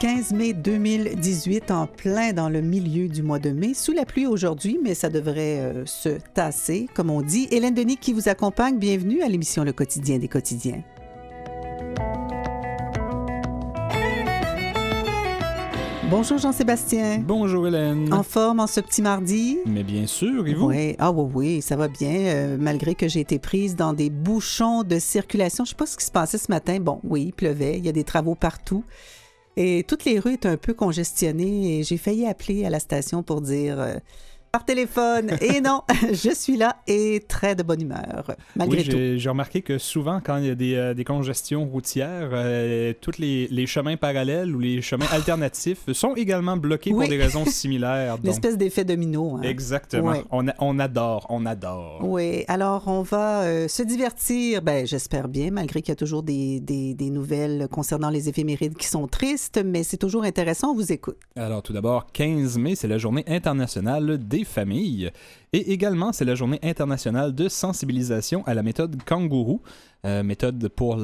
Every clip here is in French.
15 mai 2018, en plein dans le milieu du mois de mai. Sous la pluie aujourd'hui, mais ça devrait se tasser, comme on dit. Hélène Denis qui vous accompagne. Bienvenue à l'émission Le Quotidien des quotidiens. Bonjour Jean-Sébastien. Bonjour Hélène. En forme en ce petit mardi? Mais bien sûr, et vous? Oui, oui, ça va bien, malgré que j'ai été prise dans des bouchons de circulation. Je ne sais pas ce qui se passait ce matin. Bon, oui, il pleuvait, il y a des travaux partout. Et toutes les rues étaient un peu congestionnées et j'ai failli appeler à la station pour dire par téléphone. Et non, je suis là et très de bonne humeur, malgré tout. J'ai remarqué que souvent, quand il y a des congestions routières, tous les chemins parallèles ou les chemins alternatifs sont également bloqués pour des raisons similaires. Donc... L'espèce d'effet domino. Hein. Exactement. Oui. On adore. Oui, alors on va se divertir, j'espère bien, malgré qu'il y a toujours des nouvelles concernant les éphémérides qui sont tristes, mais c'est toujours intéressant, on vous écoute. Alors tout d'abord, 15 mai, c'est la journée internationale des familles. Et également, c'est la journée internationale de sensibilisation à la méthode kangourou, méthode pour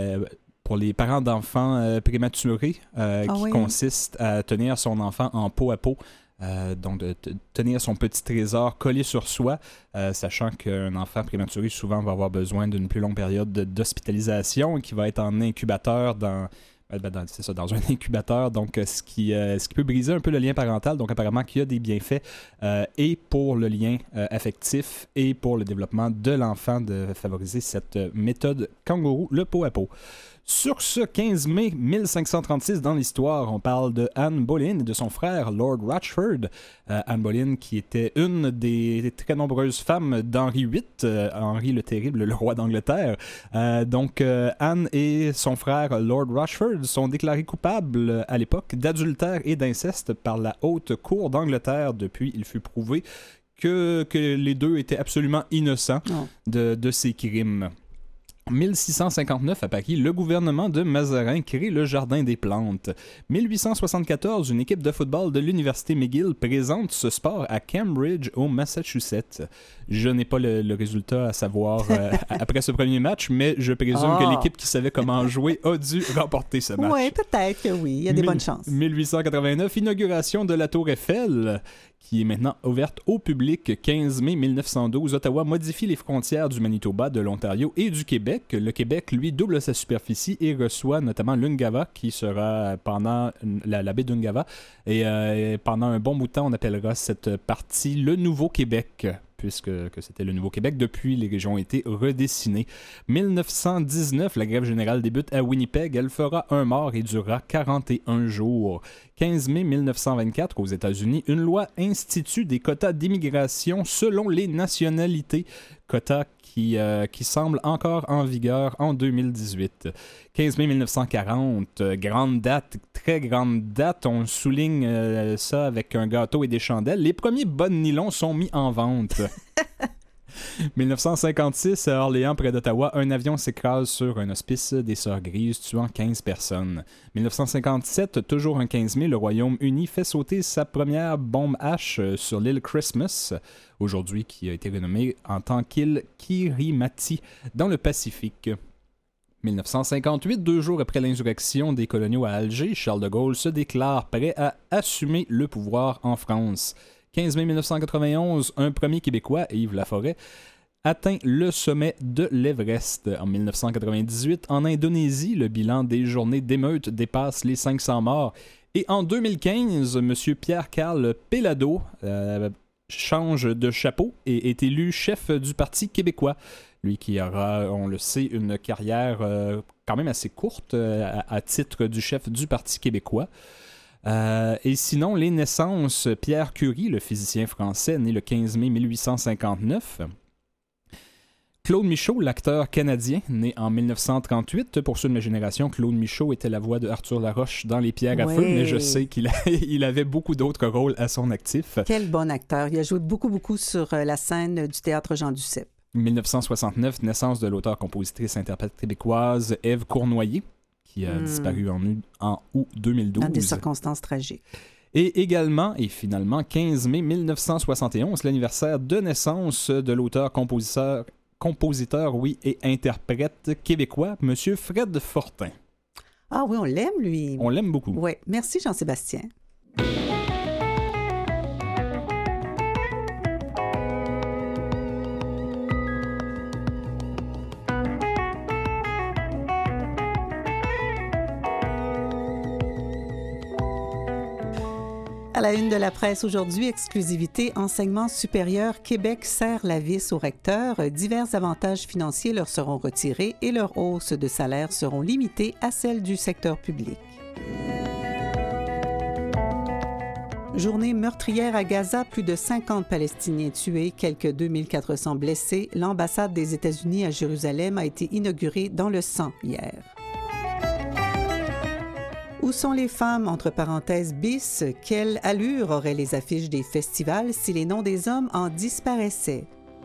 les parents d'enfants prématurés, qui consiste à tenir son enfant en peau à peau. Donc, de tenir son petit trésor collé sur soi, sachant qu'un enfant prématuré souvent va avoir besoin d'une plus longue période d'hospitalisation et qui va être en incubateur dans un incubateur, donc ce qui peut briser un peu le lien parental. Donc apparemment qu'il y a des bienfaits et pour le lien affectif et pour le développement de l'enfant de favoriser cette méthode kangourou, le peau à peau. Sur ce 15 mai 1536 dans l'histoire, on parle de Anne Boleyn et de son frère Lord Rochford. Anne Boleyn qui était une des très nombreuses femmes d'Henri VIII, Henri le Terrible, le roi d'Angleterre. Donc Anne et son frère Lord Rochford sont déclarés coupables à l'époque d'adultère et d'inceste par la haute cour d'Angleterre. Depuis, il fut prouvé que les deux étaient absolument innocents de ces crimes. En 1659, à Paris, le gouvernement de Mazarin crée le Jardin des plantes. 1874, une équipe de football de l'Université McGill présente ce sport à Cambridge, au Massachusetts. Je n'ai pas le résultat à savoir après ce premier match, mais je présume que l'équipe qui savait comment jouer a dû remporter ce match. Oui, peut-être que oui, il y a des bonnes chances. 1889, inauguration de la Tour Eiffel, qui est maintenant ouverte au public. 15 mai 1912, Ottawa modifie les frontières du Manitoba, de l'Ontario et du Québec. Le Québec, lui, double sa superficie et reçoit notamment l'Ungava, qui sera pendant la baie d'Ungava. Et pendant un bon bout de temps, on appellera cette partie le Nouveau-Québec, puisque c'était le Nouveau-Québec. Depuis, les régions ont été redessinées. 1919, la grève générale débute à Winnipeg. Elle fera un mort et durera 41 jours. 15 mai 1924, aux États-Unis, une loi institue des quotas d'immigration selon les nationalités. Quotas qui semblent encore en vigueur en 2018. 15 mai 1940, grande date, très grande date. On souligne ça avec un gâteau et des chandelles. Les premiers bas de nylon sont mis en vente. 1956, à Orléans, près d'Ottawa, un avion s'écrase sur un hospice des Sœurs Grises, tuant 15 personnes. 1957, toujours un 15 mai, le Royaume-Uni fait sauter sa première bombe H sur l'île Christmas, aujourd'hui qui a été renommée en tant qu'île Kirimati, dans le Pacifique. 1958, 2 jours après l'insurrection des coloniaux à Alger, Charles de Gaulle se déclare prêt à assumer le pouvoir en France. 15 mai 1991, un premier Québécois, Yves Laforêt, atteint le sommet de l'Everest. En 1998, en Indonésie, le bilan des journées d'émeutes dépasse les 500 morts. Et en 2015, M. Pierre-Carl Péladeau change de chapeau et est élu chef du Parti québécois. Lui qui aura, on le sait, une carrière quand même assez courte à titre du chef du Parti québécois. Et sinon, les naissances, Pierre Curie, le physicien français, né le 15 mai 1859. Claude Michaud, l'acteur canadien, né en 1938. Pour ceux de ma génération, Claude Michaud était la voix de Arthur Laroche dans Les Pierres à feu, mais je sais qu'il avait beaucoup d'autres rôles à son actif. Quel bon acteur. Il a joué beaucoup sur la scène du théâtre Jean Duceppe. 1969, naissance de l'auteure-compositrice-interprète québécoise Ève Cournoyer, qui a disparu en août 2012. Dans des circonstances tragiques. Et également, et finalement, 15 mai 1971, l'anniversaire de naissance de l'auteur-compositeur, et interprète québécois, M. Fred Fortin. Ah oui, on l'aime, lui. On l'aime beaucoup. Oui. Merci, Jean-Sébastien. À la une de la presse aujourd'hui, exclusivité, enseignement supérieur, Québec serre la vis aux recteurs. Divers avantages financiers leur seront retirés et leurs hausses de salaire seront limitées à celles du secteur public. Journée meurtrière à Gaza, plus de 50 Palestiniens tués, quelques 2400 blessés. L'ambassade des États-Unis à Jérusalem a été inaugurée dans le sang hier. Où sont les femmes, entre parenthèses, bis? Quelle allure auraient les affiches des festivals si les noms des hommes en disparaissaient?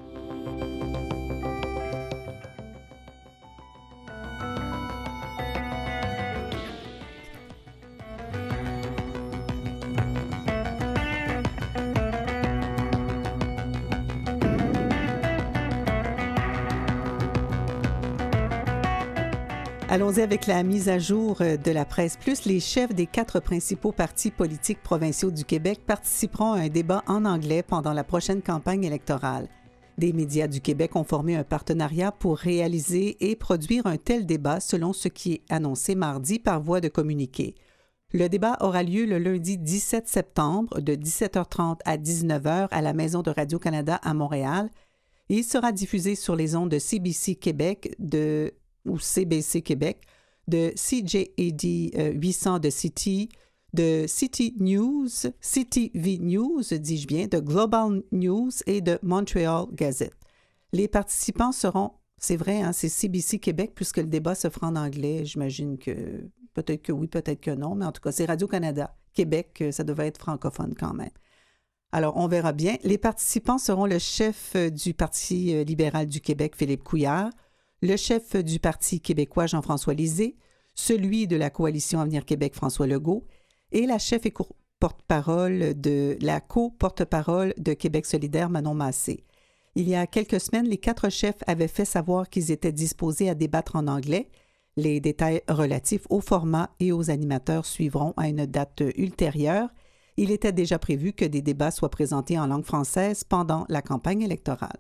Allons-y avec la mise à jour de la presse plus. Les chefs des 4 principaux partis politiques provinciaux du Québec participeront à un débat en anglais pendant la prochaine campagne électorale. Des médias du Québec ont formé un partenariat pour réaliser et produire un tel débat selon ce qui est annoncé mardi par voie de communiqué. Le débat aura lieu le lundi 17 septembre de 17h30 à 19h à la Maison de Radio-Canada à Montréal et il sera diffusé sur les ondes de CBC Québec ou CBC Québec, de CJAD 800 de City, de City News, CTV News, dis-je bien, de Global News et de Montreal Gazette. Les participants seront, c'est vrai, hein, c'est CBC Québec, puisque le débat se fera en anglais. J'imagine que peut-être que oui, peut-être que non, mais en tout cas, c'est Radio-Canada. Québec, ça devrait être francophone quand même. Alors, on verra bien. Les participants seront le chef du Parti libéral du Québec, Philippe Couillard, le chef du Parti québécois, Jean-François Lisée, celui de la Coalition Avenir Québec, François Legault, et la chef et porte-parole de la co-porte-parole de Québec solidaire, Manon Massé. Il y a quelques semaines, les 4 chefs avaient fait savoir qu'ils étaient disposés à débattre en anglais. Les détails relatifs au format et aux animateurs suivront à une date ultérieure. Il était déjà prévu que des débats soient présentés en langue française pendant la campagne électorale.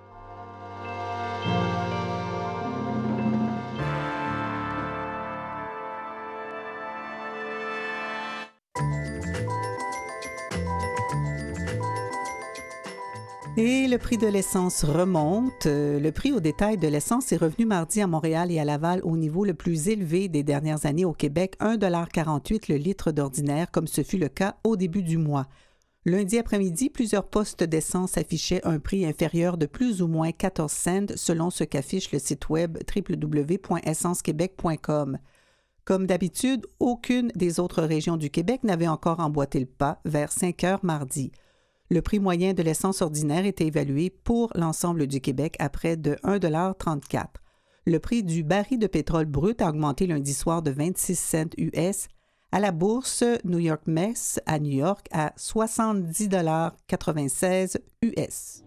Et le prix de l'essence remonte. Le prix au détail de l'essence est revenu mardi à Montréal et à Laval au niveau le plus élevé des dernières années au Québec, 1,48 $ le litre d'ordinaire, comme ce fut le cas au début du mois. Lundi après-midi, plusieurs postes d'essence affichaient un prix inférieur de plus ou moins 14 cents selon ce qu'affiche le site web www.essencequebec.com. Comme d'habitude, aucune des autres régions du Québec n'avait encore emboîté le pas vers 5 heures mardi. Le prix moyen de l'essence ordinaire était évalué pour l'ensemble du Québec à près de 1,34 $. Le prix du baril de pétrole brut a augmenté lundi soir de 26 cents US à la bourse New York Mess à New York à 70,96 $ US.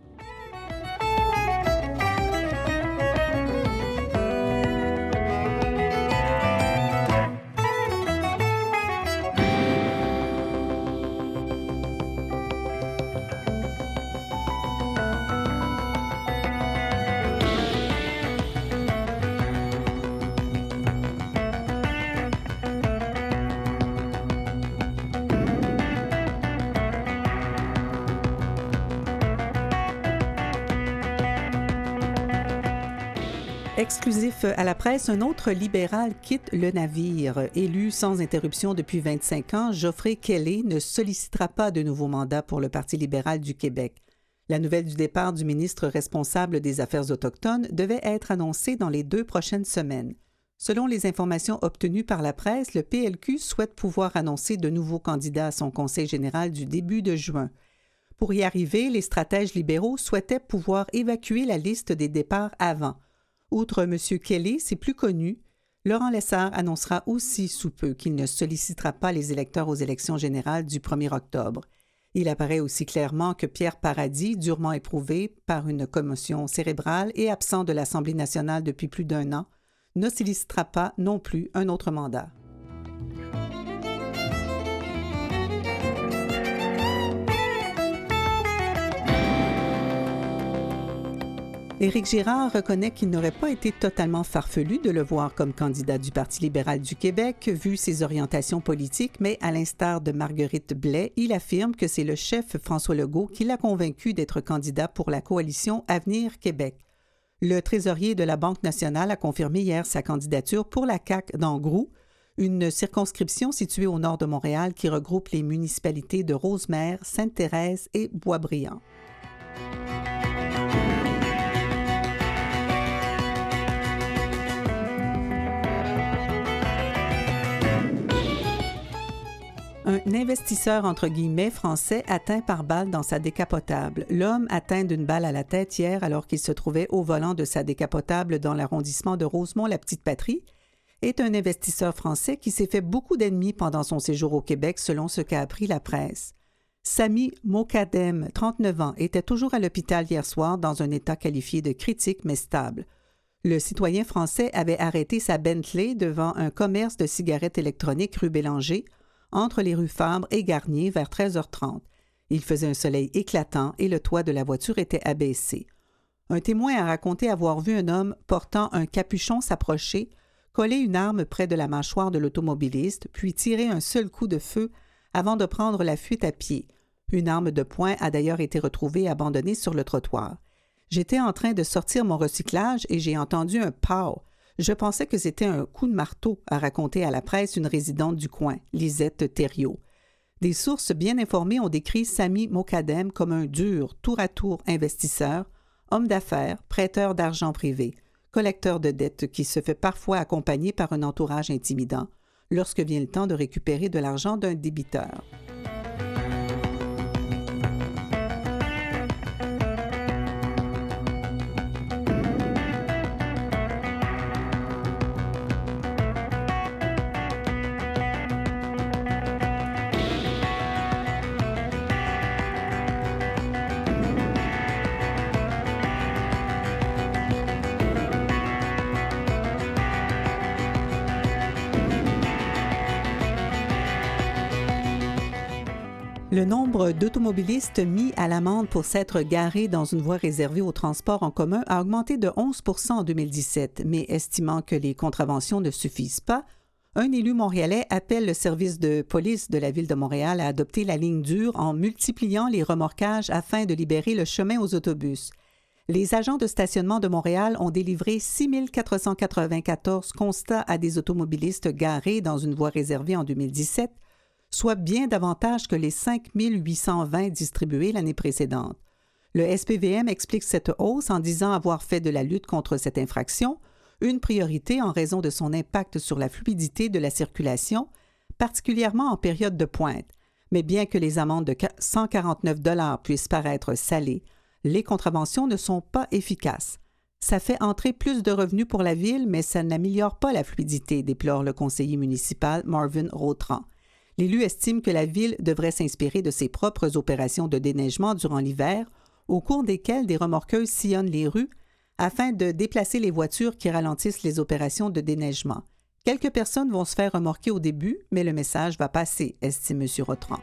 Exclusif à la presse, un autre libéral quitte le navire. Élu sans interruption depuis 25 ans, Geoffrey Kelly ne sollicitera pas de nouveau mandat pour le Parti libéral du Québec. La nouvelle du départ du ministre responsable des Affaires autochtones devait être annoncée dans les 2 prochaines semaines. Selon les informations obtenues par la presse, le PLQ souhaite pouvoir annoncer de nouveaux candidats à son conseil général du début de juin. Pour y arriver, les stratèges libéraux souhaitaient pouvoir évacuer la liste des départs avant. Outre M. Kelly, c'est plus connu, Laurent Lessard annoncera aussi sous peu qu'il ne sollicitera pas les électeurs aux élections générales du 1er octobre. Il apparaît aussi clairement que Pierre Paradis, durement éprouvé par une commotion cérébrale et absent de l'Assemblée nationale depuis plus d'1 an, ne sollicitera pas non plus un autre mandat. Éric Girard reconnaît qu'il n'aurait pas été totalement farfelu de le voir comme candidat du Parti libéral du Québec, vu ses orientations politiques, mais à l'instar de Marguerite Blais, il affirme que c'est le chef François Legault qui l'a convaincu d'être candidat pour la coalition Avenir Québec. Le trésorier de la Banque nationale a confirmé hier sa candidature pour la CAQ dans Groux, une circonscription située au nord de Montréal qui regroupe les municipalités de Rosemère, Sainte-Thérèse et Boisbriand. Un investisseur entre guillemets français atteint par balle dans sa décapotable. L'homme atteint d'une balle à la tête hier alors qu'il se trouvait au volant de sa décapotable dans l'arrondissement de Rosemont-la-Petite-Patrie est un investisseur français qui s'est fait beaucoup d'ennemis pendant son séjour au Québec selon ce qu'a appris la presse. Sami Mokadem, 39 ans, était toujours à l'hôpital hier soir dans un état qualifié de critique mais stable. Le citoyen français avait arrêté sa Bentley devant un commerce de cigarettes électroniques rue Bélanger, entre les rues Fabre et Garnier vers 13h30. Il faisait un soleil éclatant et le toit de la voiture était abaissé. Un témoin a raconté avoir vu un homme portant un capuchon s'approcher, coller une arme près de la mâchoire de l'automobiliste, puis tirer un seul coup de feu avant de prendre la fuite à pied. Une arme de poing a d'ailleurs été retrouvée abandonnée sur le trottoir. « J'étais en train de sortir mon recyclage et j'ai entendu un « pow ». Je pensais que c'était un coup de marteau, a raconté à la presse une résidente du coin, Lisette Thériault. Des sources bien informées ont décrit Sami Mokadem comme un dur, tour-à-tour investisseur, homme d'affaires, prêteur d'argent privé, collecteur de dettes qui se fait parfois accompagner par un entourage intimidant lorsque vient le temps de récupérer de l'argent d'un débiteur. Le nombre d'automobilistes mis à l'amende pour s'être garés dans une voie réservée au transport en commun a augmenté de 11 % en 2017, mais estimant que les contraventions ne suffisent pas, un élu montréalais appelle le service de police de la Ville de Montréal à adopter la ligne dure en multipliant les remorquages afin de libérer le chemin aux autobus. Les agents de stationnement de Montréal ont délivré 6 494 constats à des automobilistes garés dans une voie réservée en 2017, soit bien davantage que les 5 820 distribués l'année précédente. Le SPVM explique cette hausse en disant avoir fait de la lutte contre cette infraction une priorité en raison de son impact sur la fluidité de la circulation, particulièrement en période de pointe. Mais bien que les amendes de 149 $ puissent paraître salées, les contraventions ne sont pas efficaces. Ça fait entrer plus de revenus pour la Ville, mais ça n'améliore pas la fluidité, déplore le conseiller municipal Marvin Rautran. L'élu estime que la Ville devrait s'inspirer de ses propres opérations de déneigement durant l'hiver, au cours desquelles des remorqueuses sillonnent les rues afin de déplacer les voitures qui ralentissent les opérations de déneigement. Quelques personnes vont se faire remorquer au début, mais le message va passer, estime M. Rautran.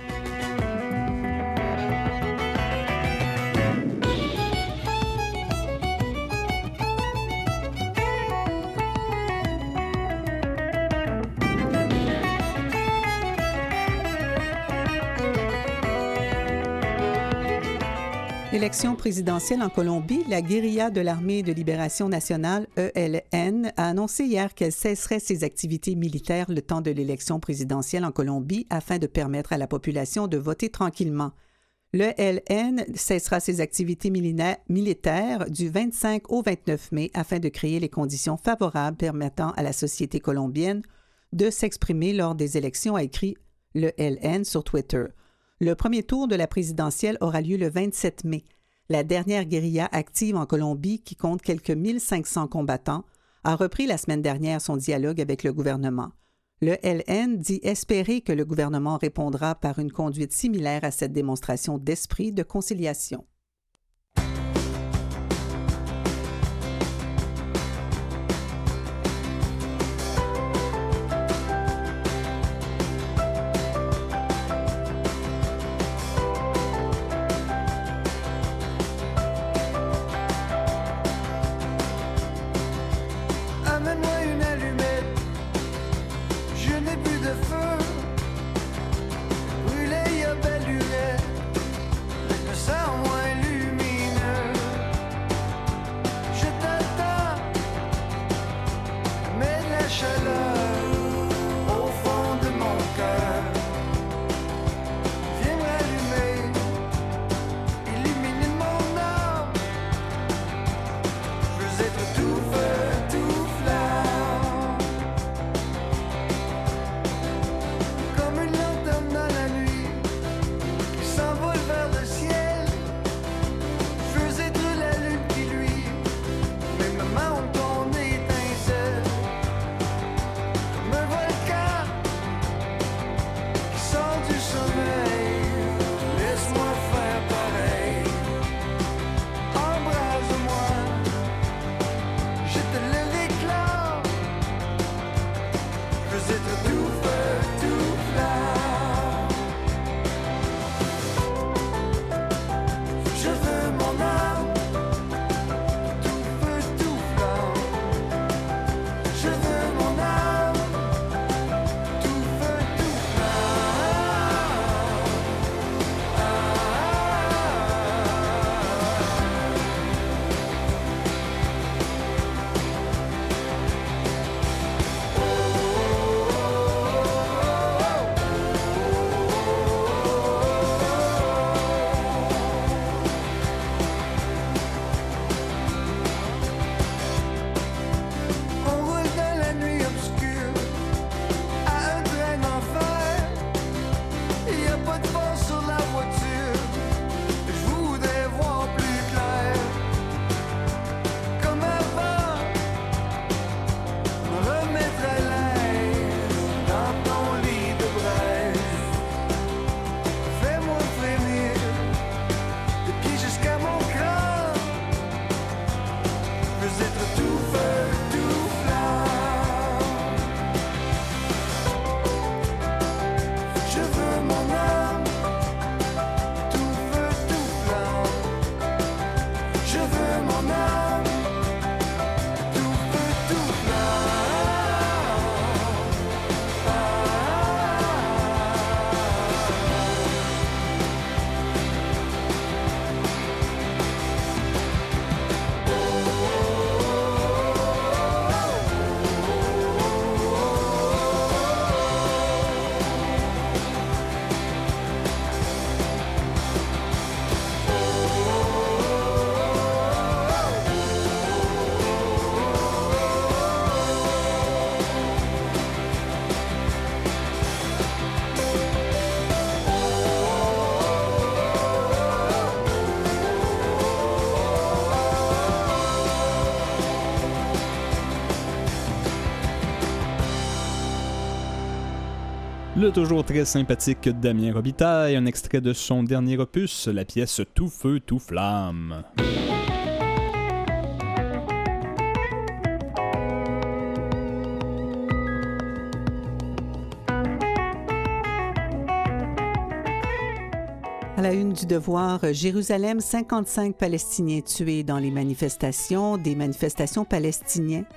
Élection présidentielle en Colombie, la guérilla de l'Armée de libération nationale, ELN, a annoncé hier qu'elle cesserait ses activités militaires le temps de l'élection présidentielle en Colombie afin de permettre à la population de voter tranquillement. L'ELN cessera ses activités militaires du 25 au 29 mai afin de créer les conditions favorables permettant à la société colombienne de s'exprimer lors des élections, a écrit l'ELN sur Twitter. Le premier tour de la présidentielle aura lieu le 27 mai. La dernière guérilla active en Colombie, qui compte quelques 1500 combattants, a repris la semaine dernière son dialogue avec le gouvernement. Le LN dit espérer que le gouvernement répondra par une conduite similaire à cette démonstration d'esprit de conciliation. Le toujours très sympathique Damien Robitaille, un extrait de son dernier opus, la pièce Tout feu, tout flamme. À la une du Devoir, Jérusalem, 55 Palestiniens tués dans les manifestations. Des manifestants palestiniens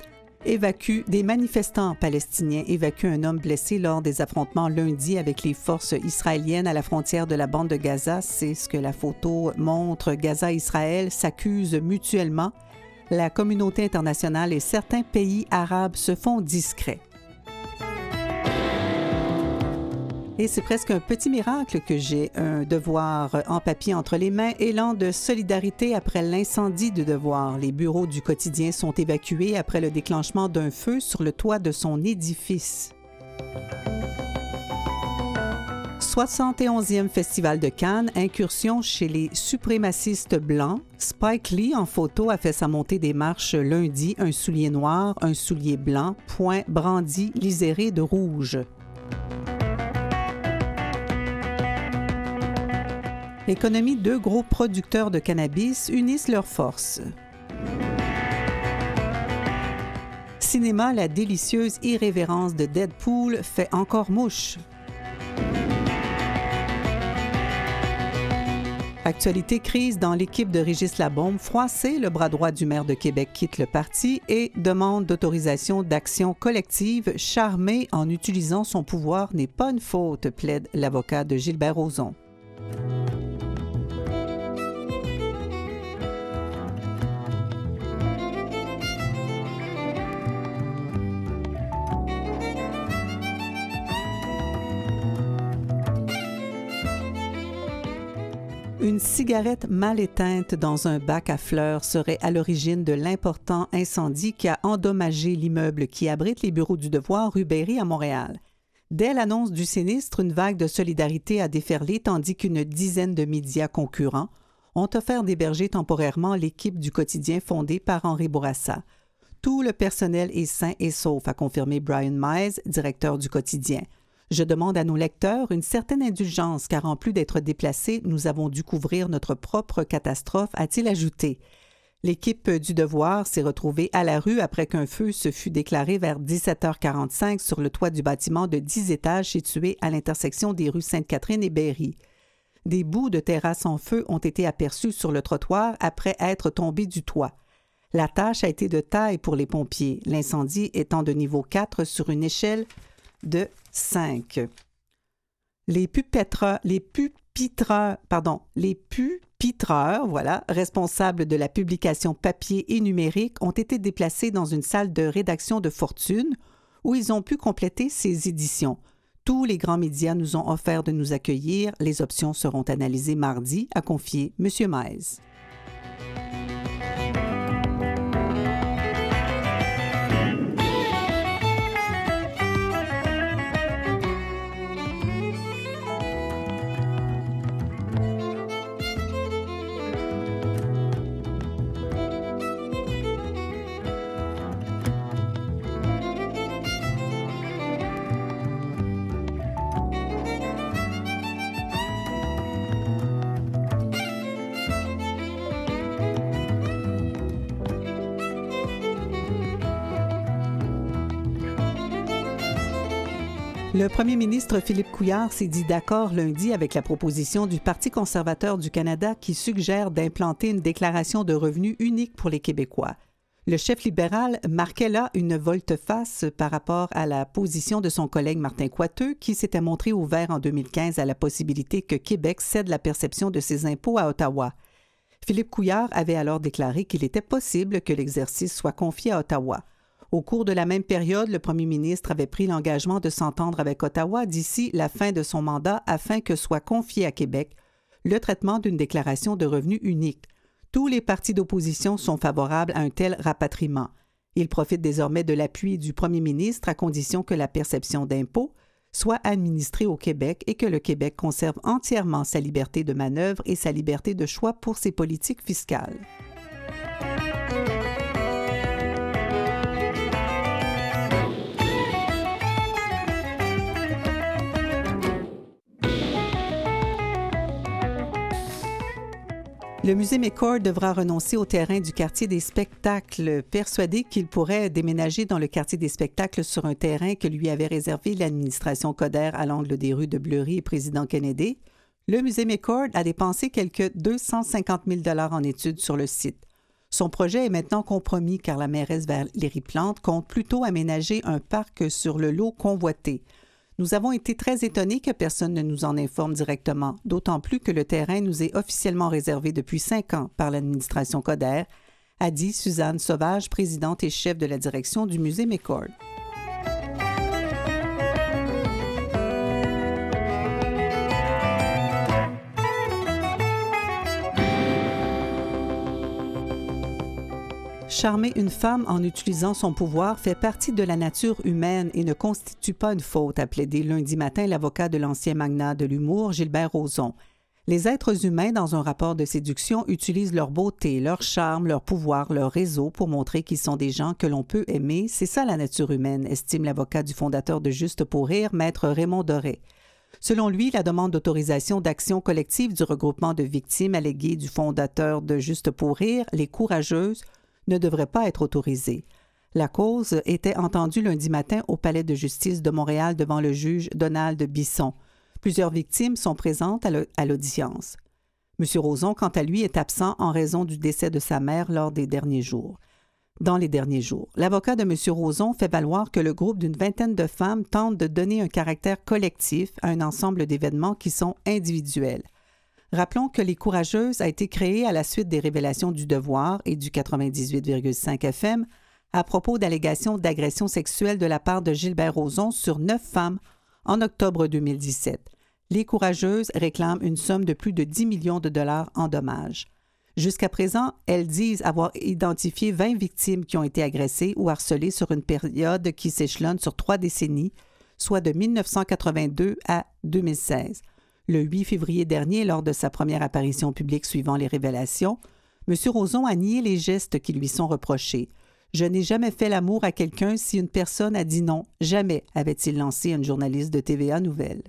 évacuent un homme blessé lors des affrontements lundi avec les forces israéliennes à la frontière de la bande de Gaza. C'est ce que la photo montre. Gaza et Israël s'accusent mutuellement. La communauté internationale et certains pays arabes se font discrets. Et c'est presque un petit miracle que j'ai un devoir en papier entre les mains. Élan de solidarité après l'incendie du Devoir. Les bureaux du quotidien sont évacués après le déclenchement d'un feu sur le toit de son édifice. 71e Festival de Cannes, incursion chez les suprémacistes blancs. Spike Lee, en photo, a fait sa montée des marches lundi. Un soulier noir, un soulier blanc, poing brandi, liséré de rouge. Économie, deux gros producteurs de cannabis unissent leurs forces. Cinéma, la délicieuse irrévérence de Deadpool fait encore mouche. Actualité crise dans l'équipe de Régis Labaume. Froissé, le bras droit du maire de Québec, quitte le parti et demande d'autorisation d'action collective. Charmé en utilisant son pouvoir n'est pas une faute, plaide l'avocat de Gilbert Rozon. Une cigarette mal éteinte dans un bac à fleurs serait à l'origine de l'important incendie qui a endommagé l'immeuble qui abrite les bureaux du Devoir rue Berry à Montréal. Dès l'annonce du sinistre, une vague de solidarité a déferlé tandis qu'une dizaine de médias concurrents ont offert d'héberger temporairement l'équipe du quotidien fondée par Henri Bourassa. Tout le personnel est sain et sauf, a confirmé Brian Mize, directeur du quotidien. Je demande à nos lecteurs une certaine indulgence car en plus d'être déplacés, nous avons dû couvrir notre propre catastrophe, a-t-il ajouté. L'équipe du Devoir s'est retrouvée à la rue après qu'un feu se fut déclaré vers 17h45 sur le toit du bâtiment de 10 étages situé à l'intersection des rues Sainte-Catherine et Berry. Des bouts de terrasse en feu ont été aperçus sur le trottoir après être tombés du toit. La tâche a été de taille pour les pompiers, l'incendie étant de niveau 4 sur une échelle de 5. Les pupitreurs, responsables de la publication papier et numérique, ont été déplacés dans une salle de rédaction de Fortune où ils ont pu compléter ces éditions. Tous les grands médias nous ont offert de nous accueillir. Les options seront analysées mardi, a confié M. Mize. Le premier ministre Philippe Couillard s'est dit d'accord lundi avec la proposition du Parti conservateur du Canada qui suggère d'implanter une déclaration de revenus unique pour les Québécois. Le chef libéral marquait là une volte-face par rapport à la position de son collègue Martin Coiteux qui s'était montré ouvert en 2015 à la possibilité que Québec cède la perception de ses impôts à Ottawa. Philippe Couillard avait alors déclaré qu'il était possible que l'exercice soit confié à Ottawa. Au cours de la même période, le premier ministre avait pris l'engagement de s'entendre avec Ottawa d'ici la fin de son mandat afin que soit confié à Québec le traitement d'une déclaration de revenus unique. Tous les partis d'opposition sont favorables à un tel rapatriement. Ils profitent désormais de l'appui du premier ministre à condition que la perception d'impôts soit administrée au Québec et que le Québec conserve entièrement sa liberté de manœuvre et sa liberté de choix pour ses politiques fiscales. Le musée McCord devra renoncer au terrain du quartier des spectacles, persuadé qu'il pourrait déménager dans le quartier des spectacles sur un terrain que lui avait réservé l'administration Coderre à l'angle des rues de Bleury et Président Kennedy. Le musée McCord a dépensé quelque 250 000 $ en études sur le site. Son projet est maintenant compromis car la mairesse Valérie Plante compte plutôt aménager un parc sur le lot convoité. Nous avons été très étonnés que personne ne nous en informe directement, d'autant plus que le terrain nous est officiellement réservé depuis 5 ans par l'administration Coderre, a dit Suzanne Sauvage, présidente et chef de la direction du musée McCord. Charmer une femme en utilisant son pouvoir fait partie de la nature humaine et ne constitue pas une faute, a plaidé lundi matin l'avocat de l'ancien magnat de l'humour, Gilbert Rozon. Les êtres humains, dans un rapport de séduction, utilisent leur beauté, leur charme, leur pouvoir, leur réseau pour montrer qu'ils sont des gens que l'on peut aimer. C'est ça la nature humaine, estime l'avocat du fondateur de Juste pour rire, maître Raymond Doré. Selon lui, la demande d'autorisation d'action collective du regroupement de victimes alléguées du fondateur de Juste pour rire, les Courageuses, ne devrait pas être autorisée. La cause était entendue lundi matin au Palais de justice de Montréal devant le juge Donald Bisson. Plusieurs victimes sont présentes à l'audience. M. Rozon, quant à lui, est absent en raison du décès de sa mère dans les derniers jours. L'avocat de M. Rozon fait valoir que le groupe d'une vingtaine de femmes tente de donner un caractère collectif à un ensemble d'événements qui sont individuels. Rappelons que Les Courageuses a été créé à la suite des révélations du Devoir et du 98,5 FM à propos d'allégations d'agression sexuelle de la part de Gilbert Rozon sur 9 femmes en octobre 2017. Les Courageuses réclament une somme de plus de 10 millions de dollars en dommages. Jusqu'à présent, elles disent avoir identifié 20 victimes qui ont été agressées ou harcelées sur une période qui s'échelonne sur 3 décennies, soit de 1982 à 2016. Le 8 février dernier, lors de sa première apparition publique suivant les révélations, M. Rozon a nié les gestes qui lui sont reprochés. « Je n'ai jamais fait l'amour à quelqu'un si une personne a dit non. Jamais », avait-il lancé une journaliste de TVA Nouvelles.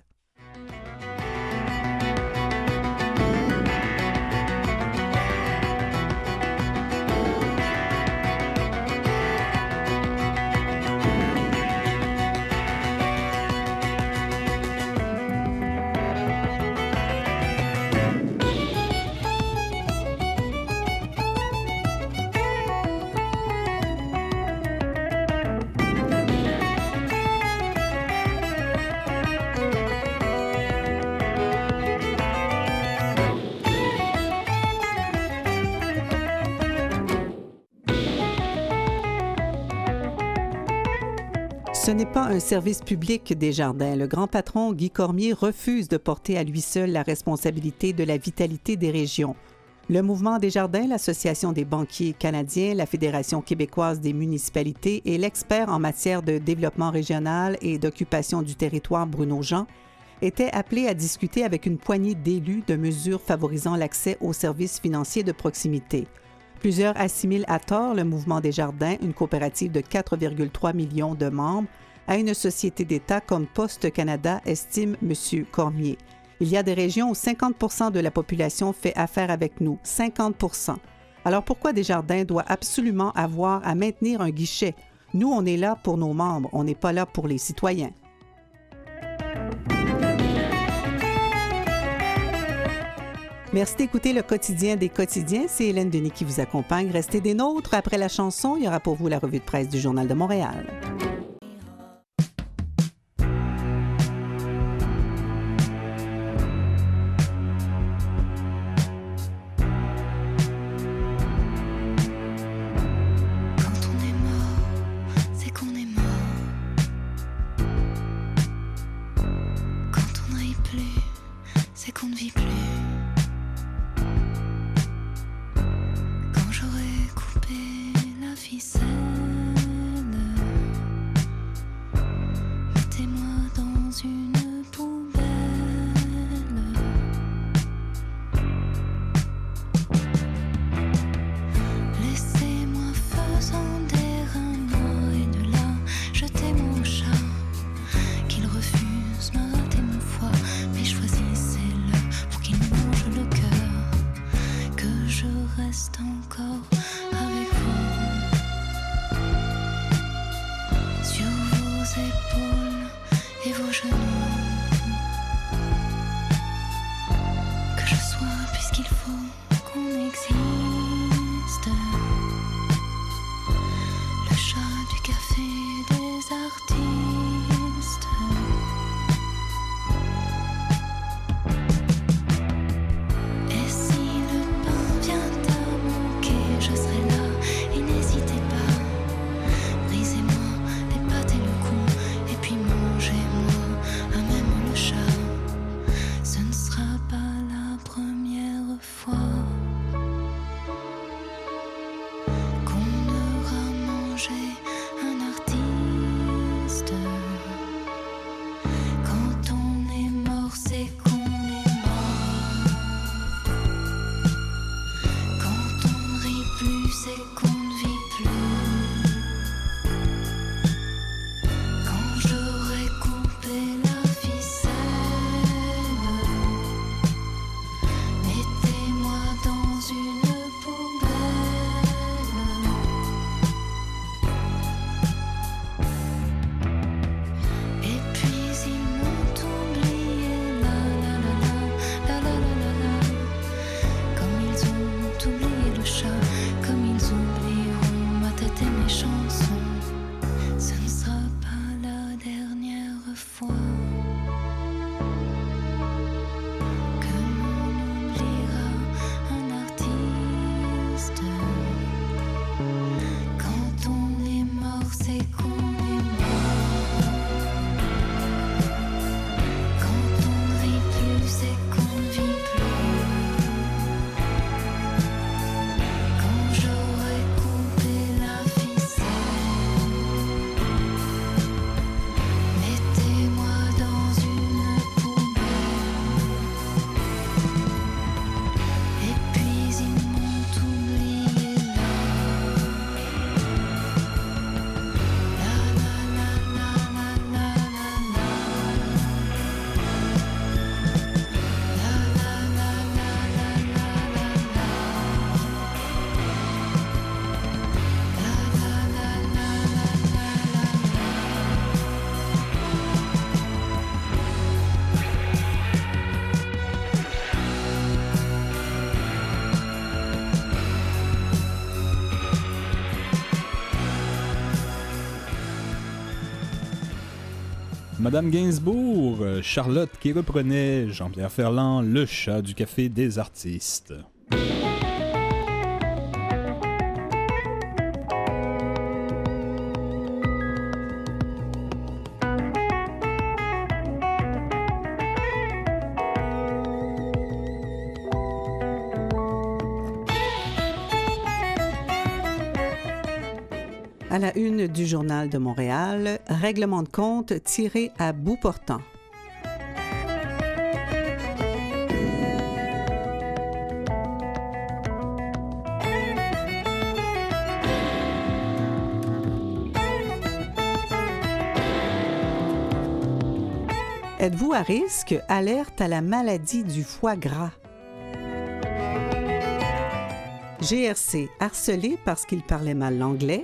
Ce n'est pas un service public des jardins. Le grand patron Guy Cormier refuse de porter à lui seul la responsabilité de la vitalité des régions. Le Mouvement des jardins, l'Association des banquiers canadiens, la Fédération québécoise des municipalités et l'expert en matière de développement régional et d'occupation du territoire Bruno Jean étaient appelés à discuter avec une poignée d'élus de mesures favorisant l'accès aux services financiers de proximité. Plusieurs assimilent à tort le Mouvement des jardins, une coopérative de 4,3 millions de membres, à une société d'État comme Poste Canada, estime M. Cormier. Il y a des régions où 50 % de la population fait affaire avec nous, 50 %. Alors pourquoi Desjardins doit absolument avoir à maintenir un guichet? Nous, on est là pour nos membres, on n'est pas là pour les citoyens. Merci d'écouter le quotidien des quotidiens. C'est Hélène Denis qui vous accompagne. Restez des nôtres. Après la chanson, il y aura pour vous la revue de presse du Journal de Montréal. Qu'il refuse ma rater mon foie, mais choisissez-le pour qu'il me et vos genoux. Que je sois puisqu'il faut qu'on existe. Le chat du café des artistes. Et si le pain vient à manquer, je serai là et n'hésitez pas. Brisez-moi les pattes et le cou, et puis mangez-moi à même le chat. Ce ne sera pas la première fois qu'on aura mangé un artiste. Quand on est mort, c'est qu'on est mort. Quand on ne rit plus, c'est qu'on ne vit plus. Quand j'aurai coupé la ficelle, mettez-moi dans une poubelle. Et puis ils m'ont oublié, la la la la, la la la la la. Comme ils ont oublié le chat, comme ils oublieront ma tête et mes chansons. Ce ne sera pas la dernière fois que l'on oubliera un artiste. Quand on est mort, c'est qu'on est mort. Quand on ne rit plus, c'est qu'on ne vit plus. Quand j'aurai coupé la ficelle, mettez-moi dans une poubelle. Et puis ils m'ont oublié là. La la la la la la la la. La la la la la la la la. La la la la la la Madame Gainsbourg, Charlotte qui reprenait Jean-Pierre Ferland, Le chat du café des artistes. À la une du Journal de Montréal, règlement de compte tiré à bout portant. Êtes-vous à risque? Alerte à la maladie du foie gras. GRC harcelé parce qu'il parlait mal l'anglais.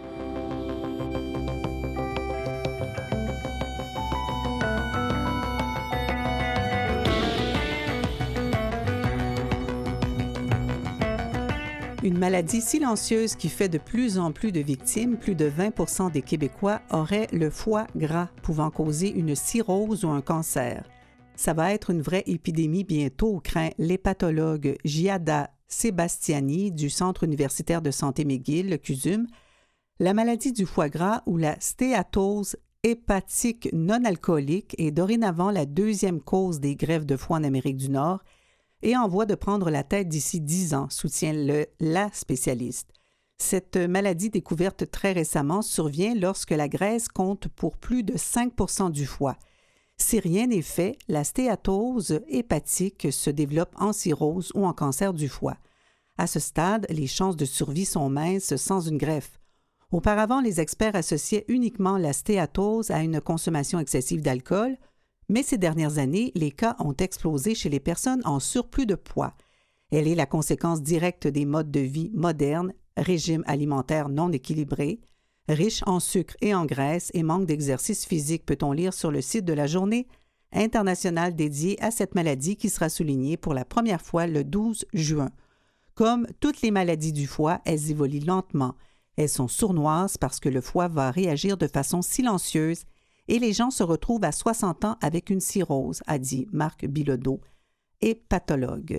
Une maladie silencieuse qui fait de plus en plus de victimes. Plus de 20% des Québécois auraient le foie gras, pouvant causer une cirrhose ou un cancer. Ça va être une vraie épidémie bientôt, craint l'hépatologue Giada Sébastiani du Centre universitaire de santé McGill, le CUSUM. La maladie du foie gras ou la stéatose hépatique non alcoolique est dorénavant la deuxième cause des greffes de foie en Amérique du Nord et en voie de prendre la tête d'ici 10 ans, soutient la spécialiste. Cette maladie découverte très récemment survient lorsque la graisse compte pour plus de 5% du foie. Si rien n'est fait, la stéatose hépatique se développe en cirrhose ou en cancer du foie. À ce stade, les chances de survie sont minces sans une greffe. Auparavant, les experts associaient uniquement la stéatose à une consommation excessive d'alcool, mais ces dernières années, les cas ont explosé chez les personnes en surplus de poids. Elle est la conséquence directe des modes de vie modernes, régime alimentaire non équilibré, Riche en sucre et en graisse et manque d'exercice physique, peut-on lire sur le site de la Journée internationale dédiée à cette maladie qui sera soulignée pour la première fois le 12 juin. Comme toutes les maladies du foie, elles évoluent lentement. Elles sont sournoises parce que le foie va réagir de façon silencieuse et les gens se retrouvent à 60 ans avec une cirrhose, a dit Marc Bilodeau, et pathologue.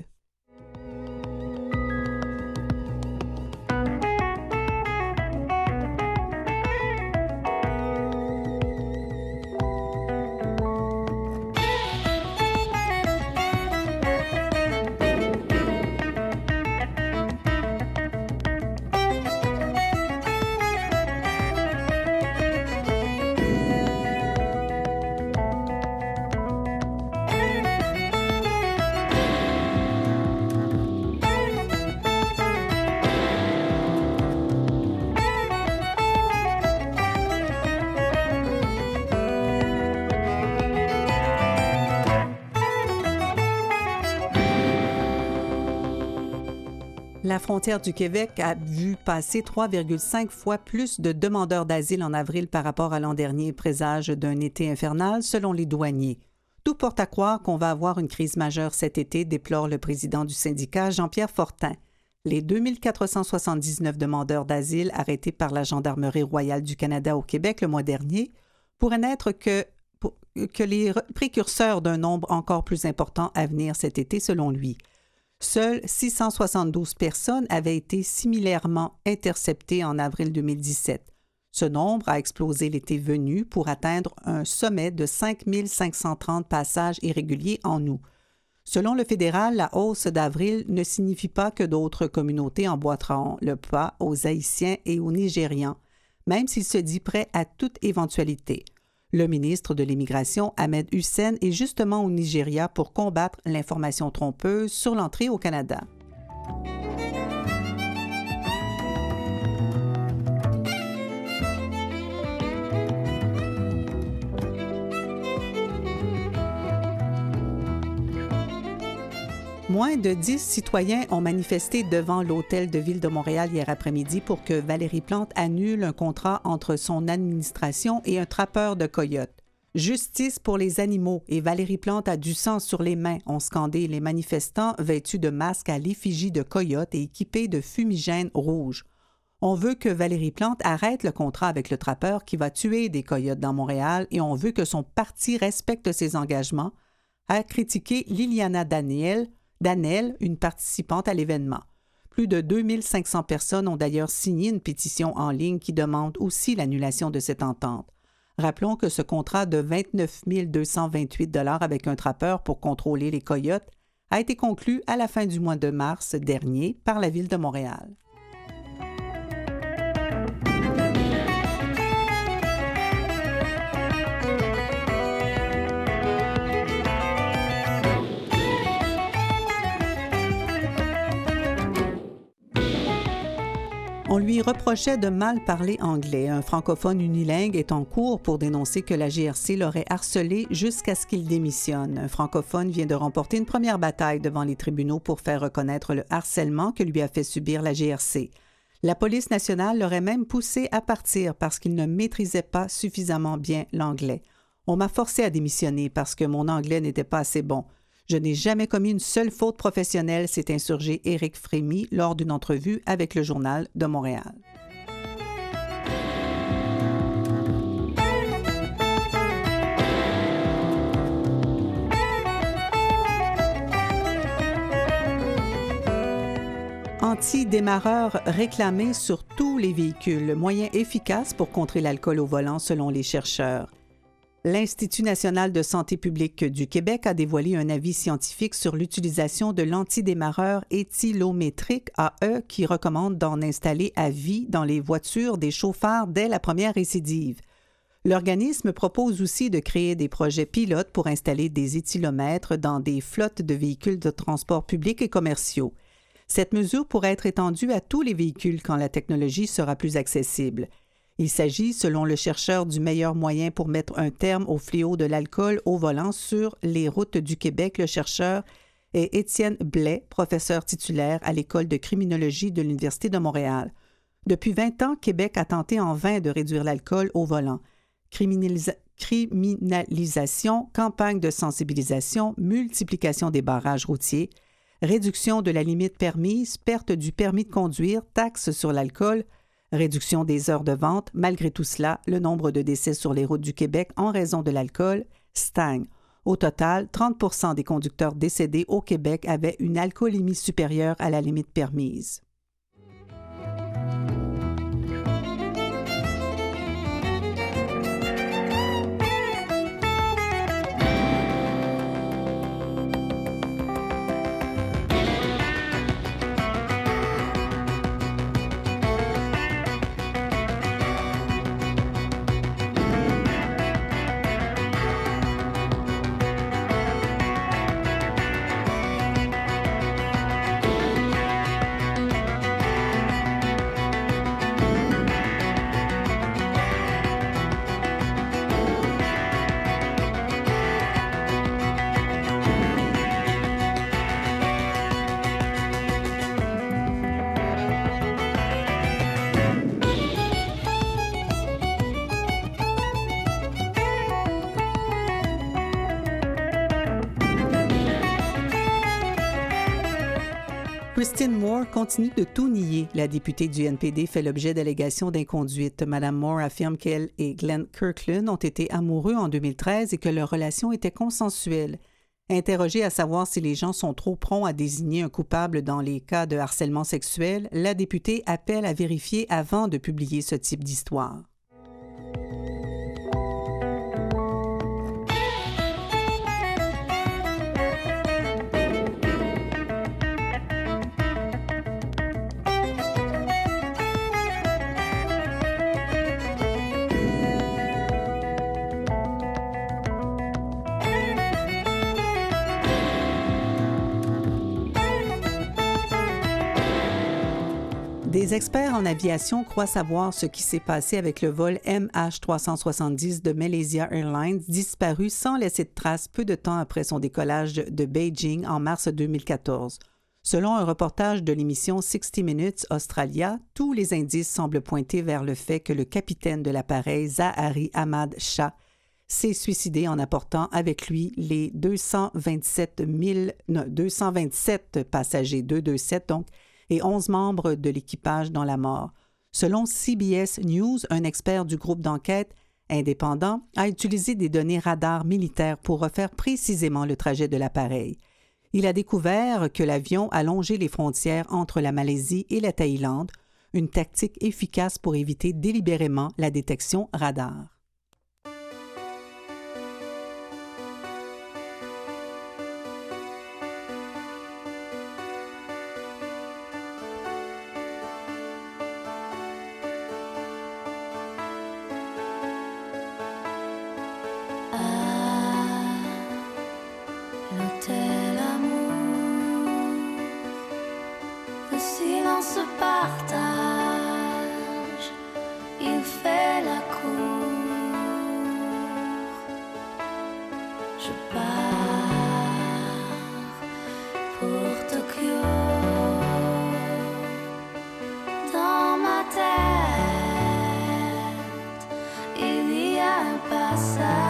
La frontière du Québec a vu passer 3,5 fois plus de demandeurs d'asile en avril par rapport à l'an dernier, présage d'un été infernal selon les douaniers. Tout porte à croire qu'on va avoir une crise majeure cet été, déplore le président du syndicat, Jean-Pierre Fortin. Les 2479 demandeurs d'asile arrêtés par la Gendarmerie royale du Canada au Québec le mois dernier pourraient n'être que les précurseurs d'un nombre encore plus important à venir cet été, selon lui. Seules 672 personnes avaient été similairement interceptées en avril 2017. Ce nombre a explosé l'été venu pour atteindre un sommet de 5 530 passages irréguliers en août. Selon le fédéral, la hausse d'avril ne signifie pas que d'autres communautés emboîteront le pas aux Haïtiens et aux Nigérians, même s'il se dit prêt à toute éventualité. Le ministre de l'Immigration, Ahmed Hussein, est justement au Nigeria pour combattre l'information trompeuse sur l'entrée au Canada. Moins de 10 citoyens ont manifesté devant l'hôtel de Ville de Montréal hier après-midi pour que Valérie Plante annule un contrat entre son administration et un trappeur de coyotes. Justice pour les animaux et Valérie Plante a du sang sur les mains, ont scandé les manifestants vêtus de masques à l'effigie de coyotes et équipés de fumigènes rouges. On veut que Valérie Plante arrête le contrat avec le trappeur qui va tuer des coyotes dans Montréal et on veut que son parti respecte ses engagements, a critiqué Liliana Danel, une participante à l'événement. Plus de 2500 personnes ont d'ailleurs signé une pétition en ligne qui demande aussi l'annulation de cette entente. Rappelons que ce contrat de 29 228 $ avec un trappeur pour contrôler les coyotes a été conclu à la fin du mois de mars dernier par la Ville de Montréal. On lui reprochait de mal parler anglais. Un francophone unilingue est en cours pour dénoncer que la GRC l'aurait harcelé jusqu'à ce qu'il démissionne. Un francophone vient de remporter une première bataille devant les tribunaux pour faire reconnaître le harcèlement que lui a fait subir la GRC. La police nationale l'aurait même poussé à partir parce qu'il ne maîtrisait pas suffisamment bien l'anglais. On m'a forcé à démissionner parce que mon anglais n'était pas assez bon. Je n'ai jamais commis une seule faute professionnelle, s'est insurgé Éric Frémy lors d'une entrevue avec le Journal de Montréal. Anti-démarreurs réclamés sur tous les véhicules, moyen efficace pour contrer l'alcool au volant selon les chercheurs. L'Institut national de santé publique du Québec a dévoilé un avis scientifique sur l'utilisation de l'antidémarreur éthylométrique AE qui recommande d'en installer à vie dans les voitures des chauffards dès la première récidive. L'organisme propose aussi de créer des projets pilotes pour installer des éthylomètres dans des flottes de véhicules de transport public et commerciaux. Cette mesure pourrait être étendue à tous les véhicules quand la technologie sera plus accessible. Il s'agit, selon le chercheur, du meilleur moyen pour mettre un terme au fléau de l'alcool au volant sur les routes du Québec. Le chercheur est Étienne Blais, professeur titulaire à l'École de criminologie de l'Université de Montréal. Depuis 20 ans, Québec a tenté en vain de réduire l'alcool au volant. Criminalisation, campagne de sensibilisation, multiplication des barrages routiers, réduction de la limite permise, perte du permis de conduire, taxes sur l'alcool, réduction des heures de vente. Malgré tout cela, le nombre de décès sur les routes du Québec en raison de l'alcool stagne. Au total, 30% des conducteurs décédés au Québec avaient une alcoolémie supérieure à la limite permise. Christine Moore continue de tout nier. La députée du NPD fait l'objet d'allégations d'inconduite. Mme Moore affirme qu'elle et Glenn Kirkland ont été amoureux en 2013 et que leur relation était consensuelle. Interrogée à savoir si les gens sont trop prompts à désigner un coupable dans les cas de harcèlement sexuel, la députée appelle à vérifier avant de publier ce type d'histoire. Des experts en aviation croient savoir ce qui s'est passé avec le vol MH370 de Malaysia Airlines, disparu sans laisser de traces peu de temps après son décollage de Beijing en mars 2014. Selon un reportage de l'émission 60 Minutes Australia, tous les indices semblent pointer vers le fait que le capitaine de l'appareil, Zahari Ahmad Shah, s'est suicidé en apportant avec lui les 227 passagers 227 donc, et 11 membres de l'équipage dans la mort. Selon CBS News, un expert du groupe d'enquête indépendant a utilisé des données radars militaires pour refaire précisément le trajet de l'appareil. Il a découvert que l'avion a longé les frontières entre la Malaisie et la Thaïlande, une tactique efficace pour éviter délibérément la détection radar. L'hôtel amour, le silence se partage, il fait la cour. Je pars pour Tokyo, dans ma tête, il y a un passage.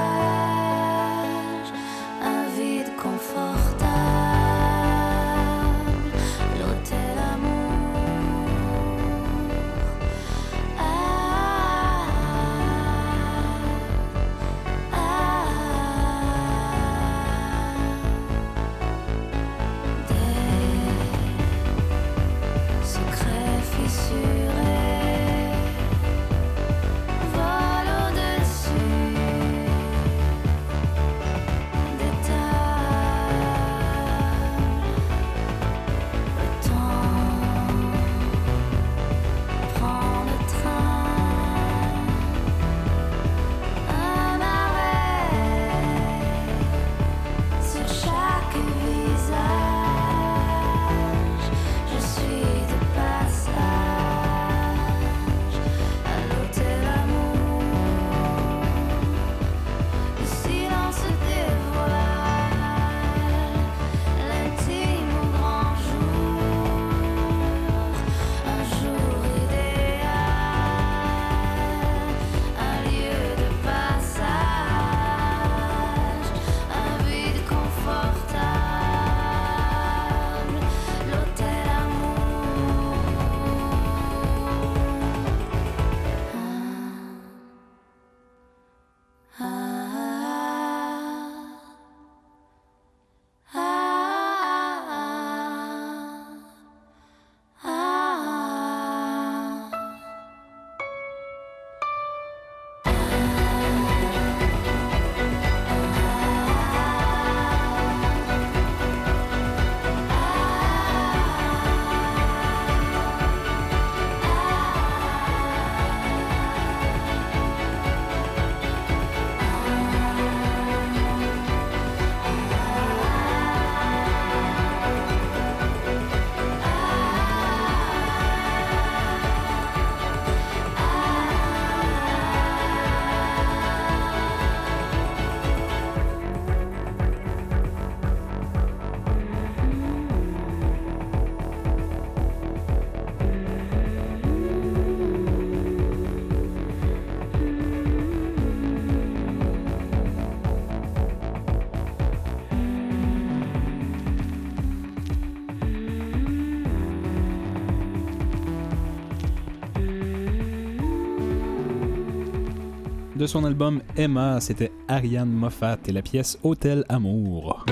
de son album Emma, c'était Ariane Moffat et la pièce Hôtel Amour.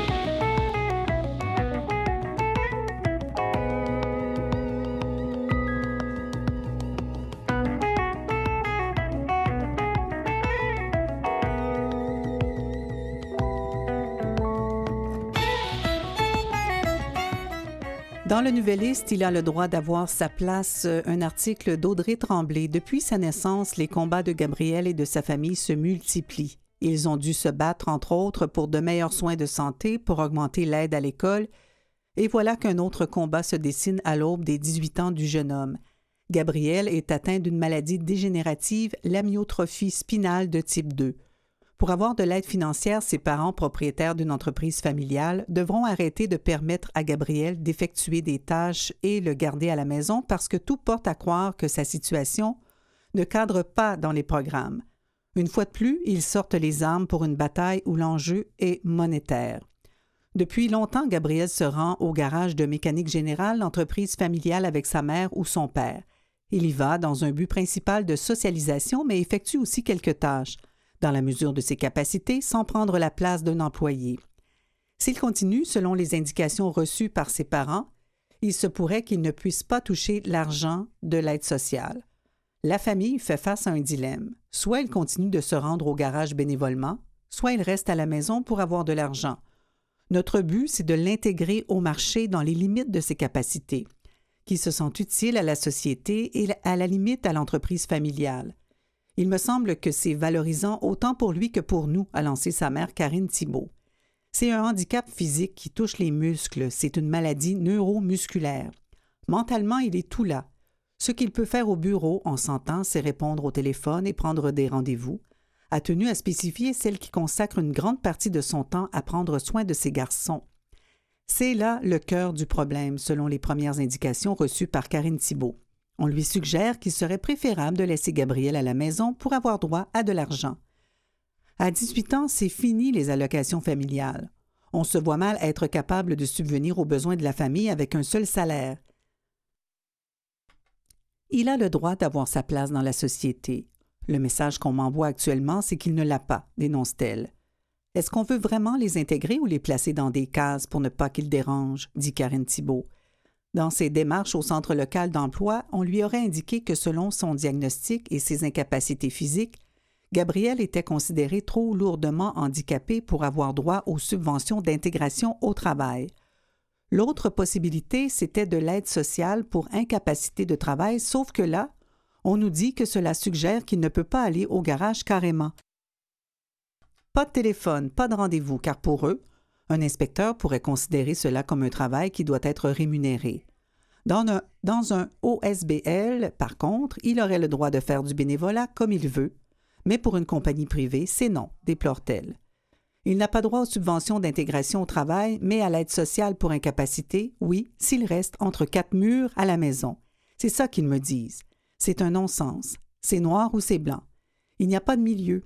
Dans le Nouvelliste, il a le droit d'avoir sa place, un article d'Audrey Tremblay. Depuis sa naissance, les combats de Gabriel et de sa famille se multiplient. Ils ont dû se battre, entre autres, pour de meilleurs soins de santé, pour augmenter l'aide à l'école. Et voilà qu'un autre combat se dessine à l'aube des 18 ans du jeune homme. Gabriel est atteint d'une maladie dégénérative, l'amyotrophie spinale de type 2. Pour avoir de l'aide financière, ses parents, propriétaires d'une entreprise familiale, devront arrêter de permettre à Gabriel d'effectuer des tâches et le garder à la maison parce que tout porte à croire que sa situation ne cadre pas dans les programmes. Une fois de plus, ils sortent les armes pour une bataille où l'enjeu est monétaire. Depuis longtemps, Gabriel se rend au garage de mécanique générale, l'entreprise familiale avec sa mère ou son père. Il y va dans un but principal de socialisation, mais effectue aussi quelques tâches, dans la mesure de ses capacités, sans prendre la place d'un employé. S'il continue, selon les indications reçues par ses parents, il se pourrait qu'il ne puisse pas toucher l'argent de l'aide sociale. La famille fait face à un dilemme. Soit il continue de se rendre au garage bénévolement, soit il reste à la maison pour avoir de l'argent. Notre but, c'est de l'intégrer au marché dans les limites de ses capacités, qu'il se sente utile à la société et à la limite à l'entreprise familiale. Il me semble que c'est valorisant autant pour lui que pour nous, a lancé sa mère Karine Thibault. C'est un handicap physique qui touche les muscles, c'est une maladie neuromusculaire. Mentalement, il est tout là. Ce qu'il peut faire au bureau, on s'entend, c'est répondre au téléphone et prendre des rendez-vous, a tenu à spécifier celle qui consacre une grande partie de son temps à prendre soin de ses garçons. C'est là le cœur du problème, selon les premières indications reçues par Karine Thibault. On lui suggère qu'il serait préférable de laisser Gabriel à la maison pour avoir droit à de l'argent. À 18 ans, c'est fini les allocations familiales. On se voit mal être capable de subvenir aux besoins de la famille avec un seul salaire. Il a le droit d'avoir sa place dans la société. Le message qu'on m'envoie actuellement, c'est qu'il ne l'a pas, dénonce-t-elle. Est-ce qu'on veut vraiment les intégrer ou les placer dans des cases pour ne pas qu'ils dérangent, dit Karine Thibault. Dans ses démarches au centre local d'emploi, on lui aurait indiqué que selon son diagnostic et ses incapacités physiques, Gabriel était considéré trop lourdement handicapé pour avoir droit aux subventions d'intégration au travail. L'autre possibilité, c'était de l'aide sociale pour incapacité de travail, sauf que là, on nous dit que cela suggère qu'il ne peut pas aller au garage carrément. Pas de téléphone, pas de rendez-vous, car pour eux, un inspecteur pourrait considérer cela comme un travail qui doit être rémunéré. Dans un OSBL, par contre, il aurait le droit de faire du bénévolat comme il veut, mais pour une compagnie privée, c'est non, déplore-t-elle. Il n'a pas droit aux subventions d'intégration au travail, mais à l'aide sociale pour incapacité, oui, s'il reste entre 4 murs à la maison. C'est ça qu'ils me disent. C'est un non-sens. C'est noir ou c'est blanc. Il n'y a pas de milieu.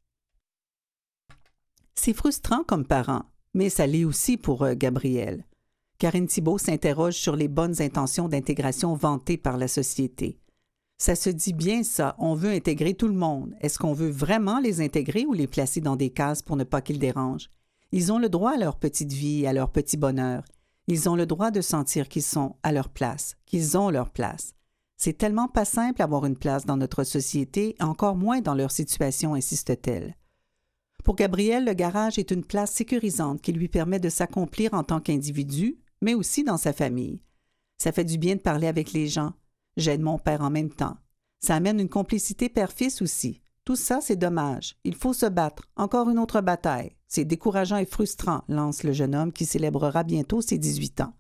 C'est frustrant comme parent. Mais ça l'est aussi pour Gabriel. Karine Thibault s'interroge sur les bonnes intentions d'intégration vantées par la société. Ça se dit bien ça, on veut intégrer tout le monde. Est-ce qu'on veut vraiment les intégrer ou les placer dans des cases pour ne pas qu'ils dérangent? Ils ont le droit à leur petite vie, à leur petit bonheur. Ils ont le droit de sentir qu'ils sont à leur place, qu'ils ont leur place. C'est tellement pas simple d'avoir une place dans notre société, encore moins dans leur situation, insiste-t-elle. Pour Gabriel, le garage est une place sécurisante qui lui permet de s'accomplir en tant qu'individu, mais aussi dans sa famille. Ça fait du bien de parler avec les gens. J'aide mon père en même temps. Ça amène une complicité père-fils aussi. Tout ça, c'est dommage. Il faut se battre. Encore une autre bataille. C'est décourageant et frustrant, lance le jeune homme qui célébrera bientôt ses 18 ans.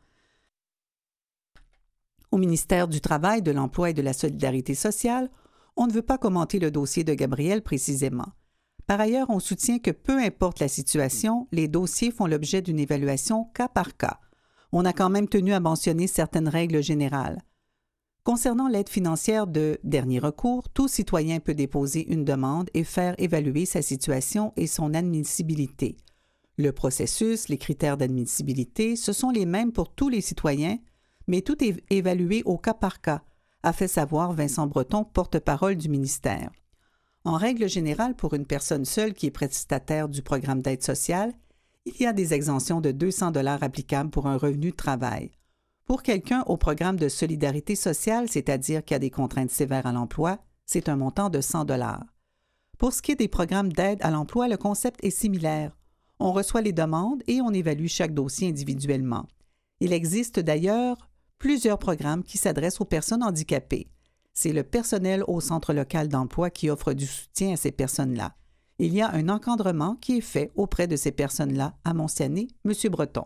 Au ministère du Travail, de l'Emploi et de la Solidarité sociale, on ne veut pas commenter le dossier de Gabriel précisément. Par ailleurs, on soutient que peu importe la situation, les dossiers font l'objet d'une évaluation cas par cas. On a quand même tenu à mentionner certaines règles générales. Concernant l'aide financière de dernier recours, tout citoyen peut déposer une demande et faire évaluer sa situation et son admissibilité. Le processus, les critères d'admissibilité, ce sont les mêmes pour tous les citoyens, mais tout est évalué au cas par cas, a fait savoir Vincent Breton, porte-parole du ministère. En règle générale, pour une personne seule qui est prestataire du programme d'aide sociale, il y a des exemptions de 200 $ applicables pour un revenu de travail. Pour quelqu'un au programme de solidarité sociale, c'est-à-dire qui a des contraintes sévères à l'emploi, c'est un montant de 100 $. Pour ce qui est des programmes d'aide à l'emploi, le concept est similaire. On reçoit les demandes et on évalue chaque dossier individuellement. Il existe d'ailleurs plusieurs programmes qui s'adressent aux personnes handicapées. C'est le personnel au centre local d'emploi qui offre du soutien à ces personnes-là. Il y a un encadrement qui est fait auprès de ces personnes-là, a mentionné M. Breton.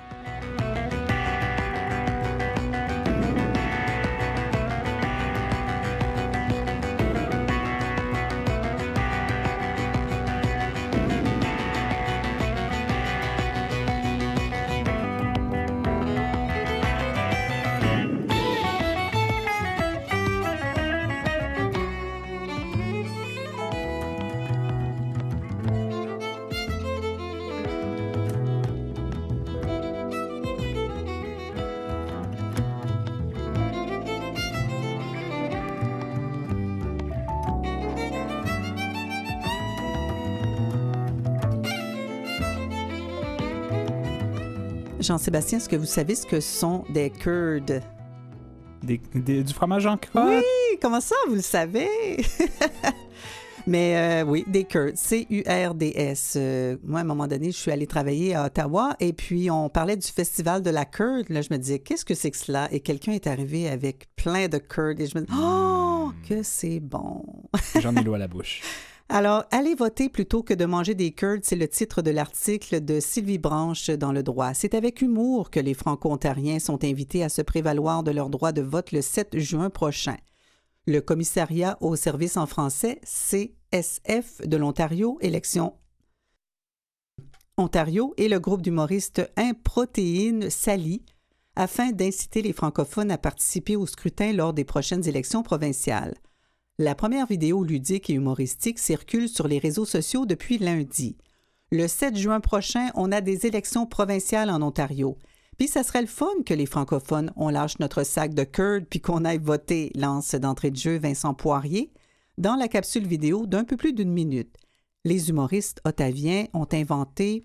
Jean-Sébastien, est-ce que vous savez ce que sont des curds? Du fromage en crotte? Oui, comment ça, vous le savez? Mais oui, des curds, C-U-R-D-S. Moi, à un moment donné, je suis allée travailler à Ottawa et puis on parlait du festival de la curd. Là, je me disais, qu'est-ce que c'est que cela? Et quelqu'un est arrivé avec plein de curds et je me dis, oh, que c'est bon! J'en ai l'eau à la bouche. Alors, allez voter plutôt que de manger des curds, c'est le titre de l'article de Sylvie Branche dans Le Droit. C'est avec humour que les Franco-Ontariens sont invités à se prévaloir de leur droit de vote le 7 juin prochain. Le Commissariat aux services en français, CSF de l'Ontario, Élections Ontario et le groupe d'humoristes Improtéine s'allient afin d'inciter les francophones à participer au scrutin lors des prochaines élections provinciales. La première vidéo ludique et humoristique circule sur les réseaux sociaux depuis lundi. Le 7 juin prochain, on a des élections provinciales en Ontario. Puis ça serait le fun que les francophones, on lâche notre sac de curd puis qu'on aille voter, lance d'entrée de jeu Vincent Poirier, dans la capsule vidéo d'un peu plus d'une minute. Les humoristes ottaviens ont inventé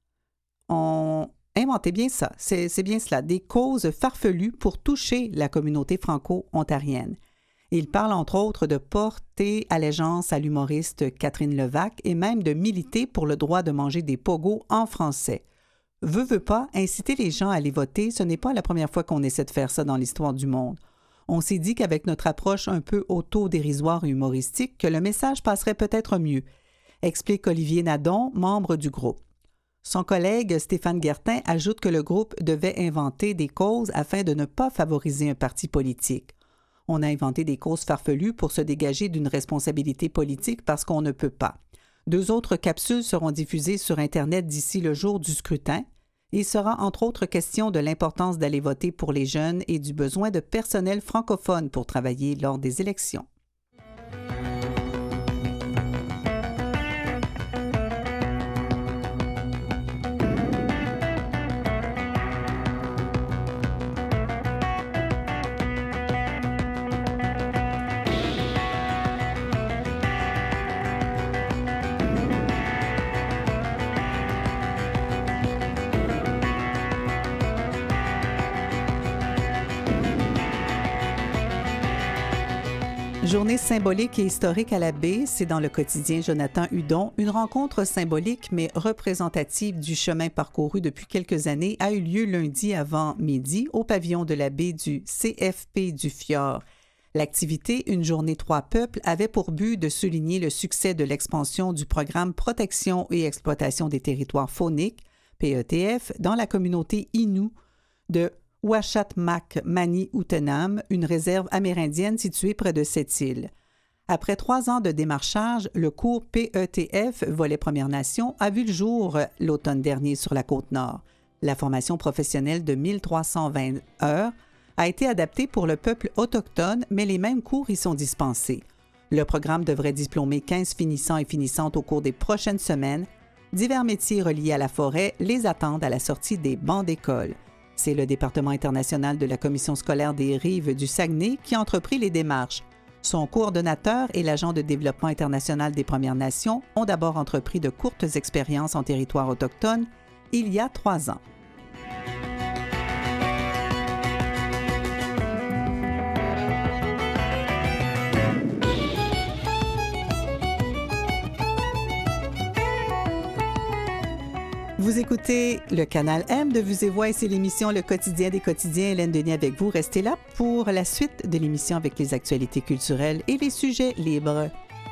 bien ça, c'est bien cela, des causes farfelues pour toucher la communauté franco-ontarienne. Il parle entre autres de porter allégeance à l'humoriste Catherine Levac et même de militer pour le droit de manger des pogos en français. Veut pas, inciter les gens à aller voter, ce n'est pas la première fois qu'on essaie de faire ça dans l'histoire du monde. On s'est dit qu'avec notre approche un peu auto-dérisoire et humoristique, que le message passerait peut-être mieux, explique Olivier Nadon, membre du groupe. Son collègue Stéphane Guertin ajoute que le groupe devait inventer des causes afin de ne pas favoriser un parti politique. On a inventé des causes farfelues pour se dégager d'une responsabilité politique parce qu'on ne peut pas. 2 autres capsules seront diffusées sur Internet d'ici le jour du scrutin. Il sera entre autres question de l'importance d'aller voter pour les jeunes et du besoin de personnel francophone pour travailler lors des élections. Journée symbolique et historique à la baie, c'est dans le quotidien Jonathan Hudon. Une rencontre symbolique mais représentative du chemin parcouru depuis quelques années a eu lieu lundi avant midi au pavillon de la baie du CFP du Fjord. L'activité Une journée 3 peuples avait pour but de souligner le succès de l'expansion du programme Protection et exploitation des territoires fauniques, PETF, dans la communauté Innu de Ouachatmak-Mani-Outenam, une réserve amérindienne située près de cette île. Après 3 ans de démarchage, le cours PETF, volet Premières Nations, a vu le jour l'automne dernier sur la Côte-Nord. La formation professionnelle de 1320 heures a été adaptée pour le peuple autochtone, mais les mêmes cours y sont dispensés. Le programme devrait diplômer 15 finissants et finissantes au cours des prochaines semaines. Divers métiers reliés à la forêt les attendent à la sortie des bancs d'école. C'est le département international de la Commission scolaire des Rives du Saguenay qui a entrepris les démarches. Son coordonnateur et l'agent de développement international des Premières Nations ont d'abord entrepris de courtes expériences en territoire autochtone il y a 3 ans. Vous écoutez le Canal M de Vues et Voix et c'est l'émission Le Quotidien des quotidiens. Hélène Denis avec vous. Restez là pour la suite de l'émission avec les actualités culturelles et les sujets libres.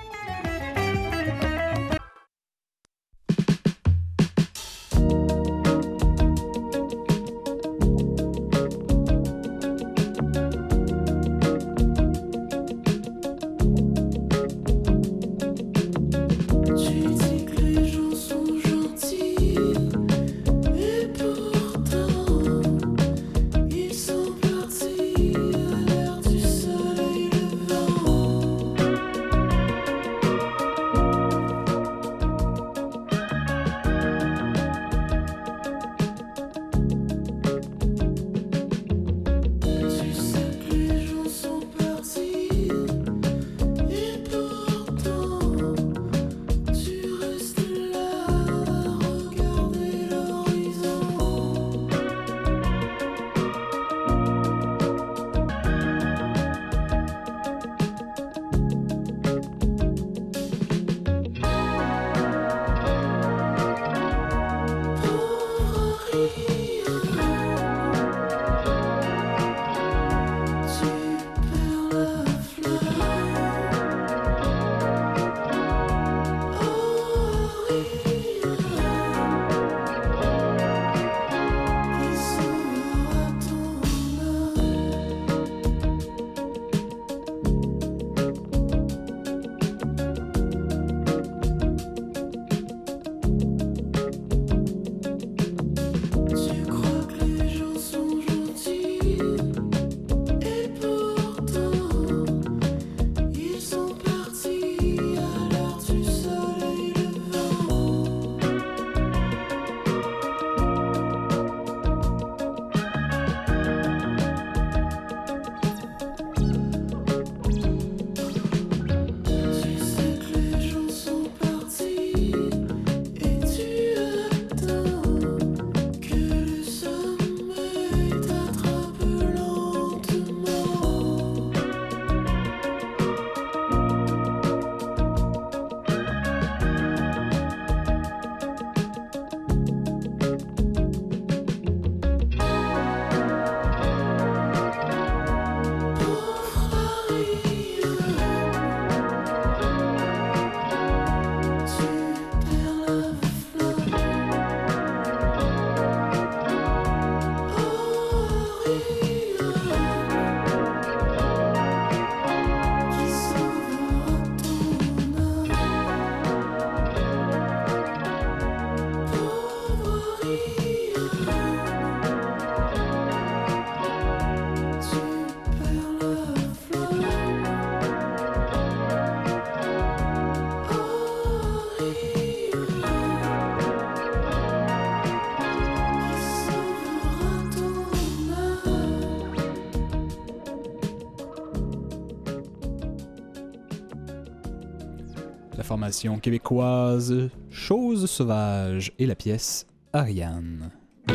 La formation québécoise Chose Sauvage et la pièce Ariane.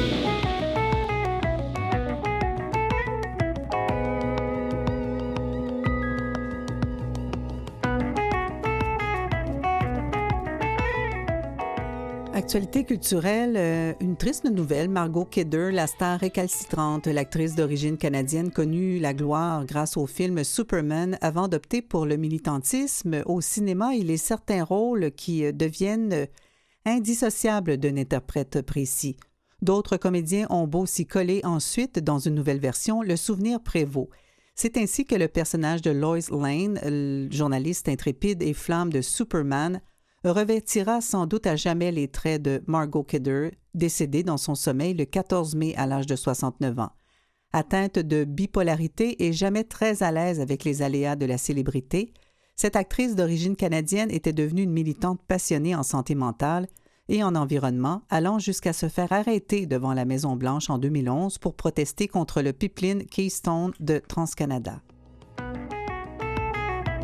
Actualité culturelle, une triste nouvelle. Margot Kidder, la star récalcitrante, l'actrice d'origine canadienne, connut la gloire grâce au film Superman avant d'opter pour le militantisme. Au cinéma, il est certains rôles qui deviennent indissociables d'un interprète précis. D'autres comédiens ont beau s'y coller ensuite dans une nouvelle version, le souvenir prévaut. C'est ainsi que le personnage de Lois Lane, journaliste intrépide et flamme de Superman, revêtira sans doute à jamais les traits de Margot Kidder, décédée dans son sommeil le 14 mai à l'âge de 69 ans. Atteinte de bipolarité et jamais très à l'aise avec les aléas de la célébrité, cette actrice d'origine canadienne était devenue une militante passionnée en santé mentale et en environnement, allant jusqu'à se faire arrêter devant la Maison-Blanche en 2011 pour protester contre le pipeline Keystone de TransCanada.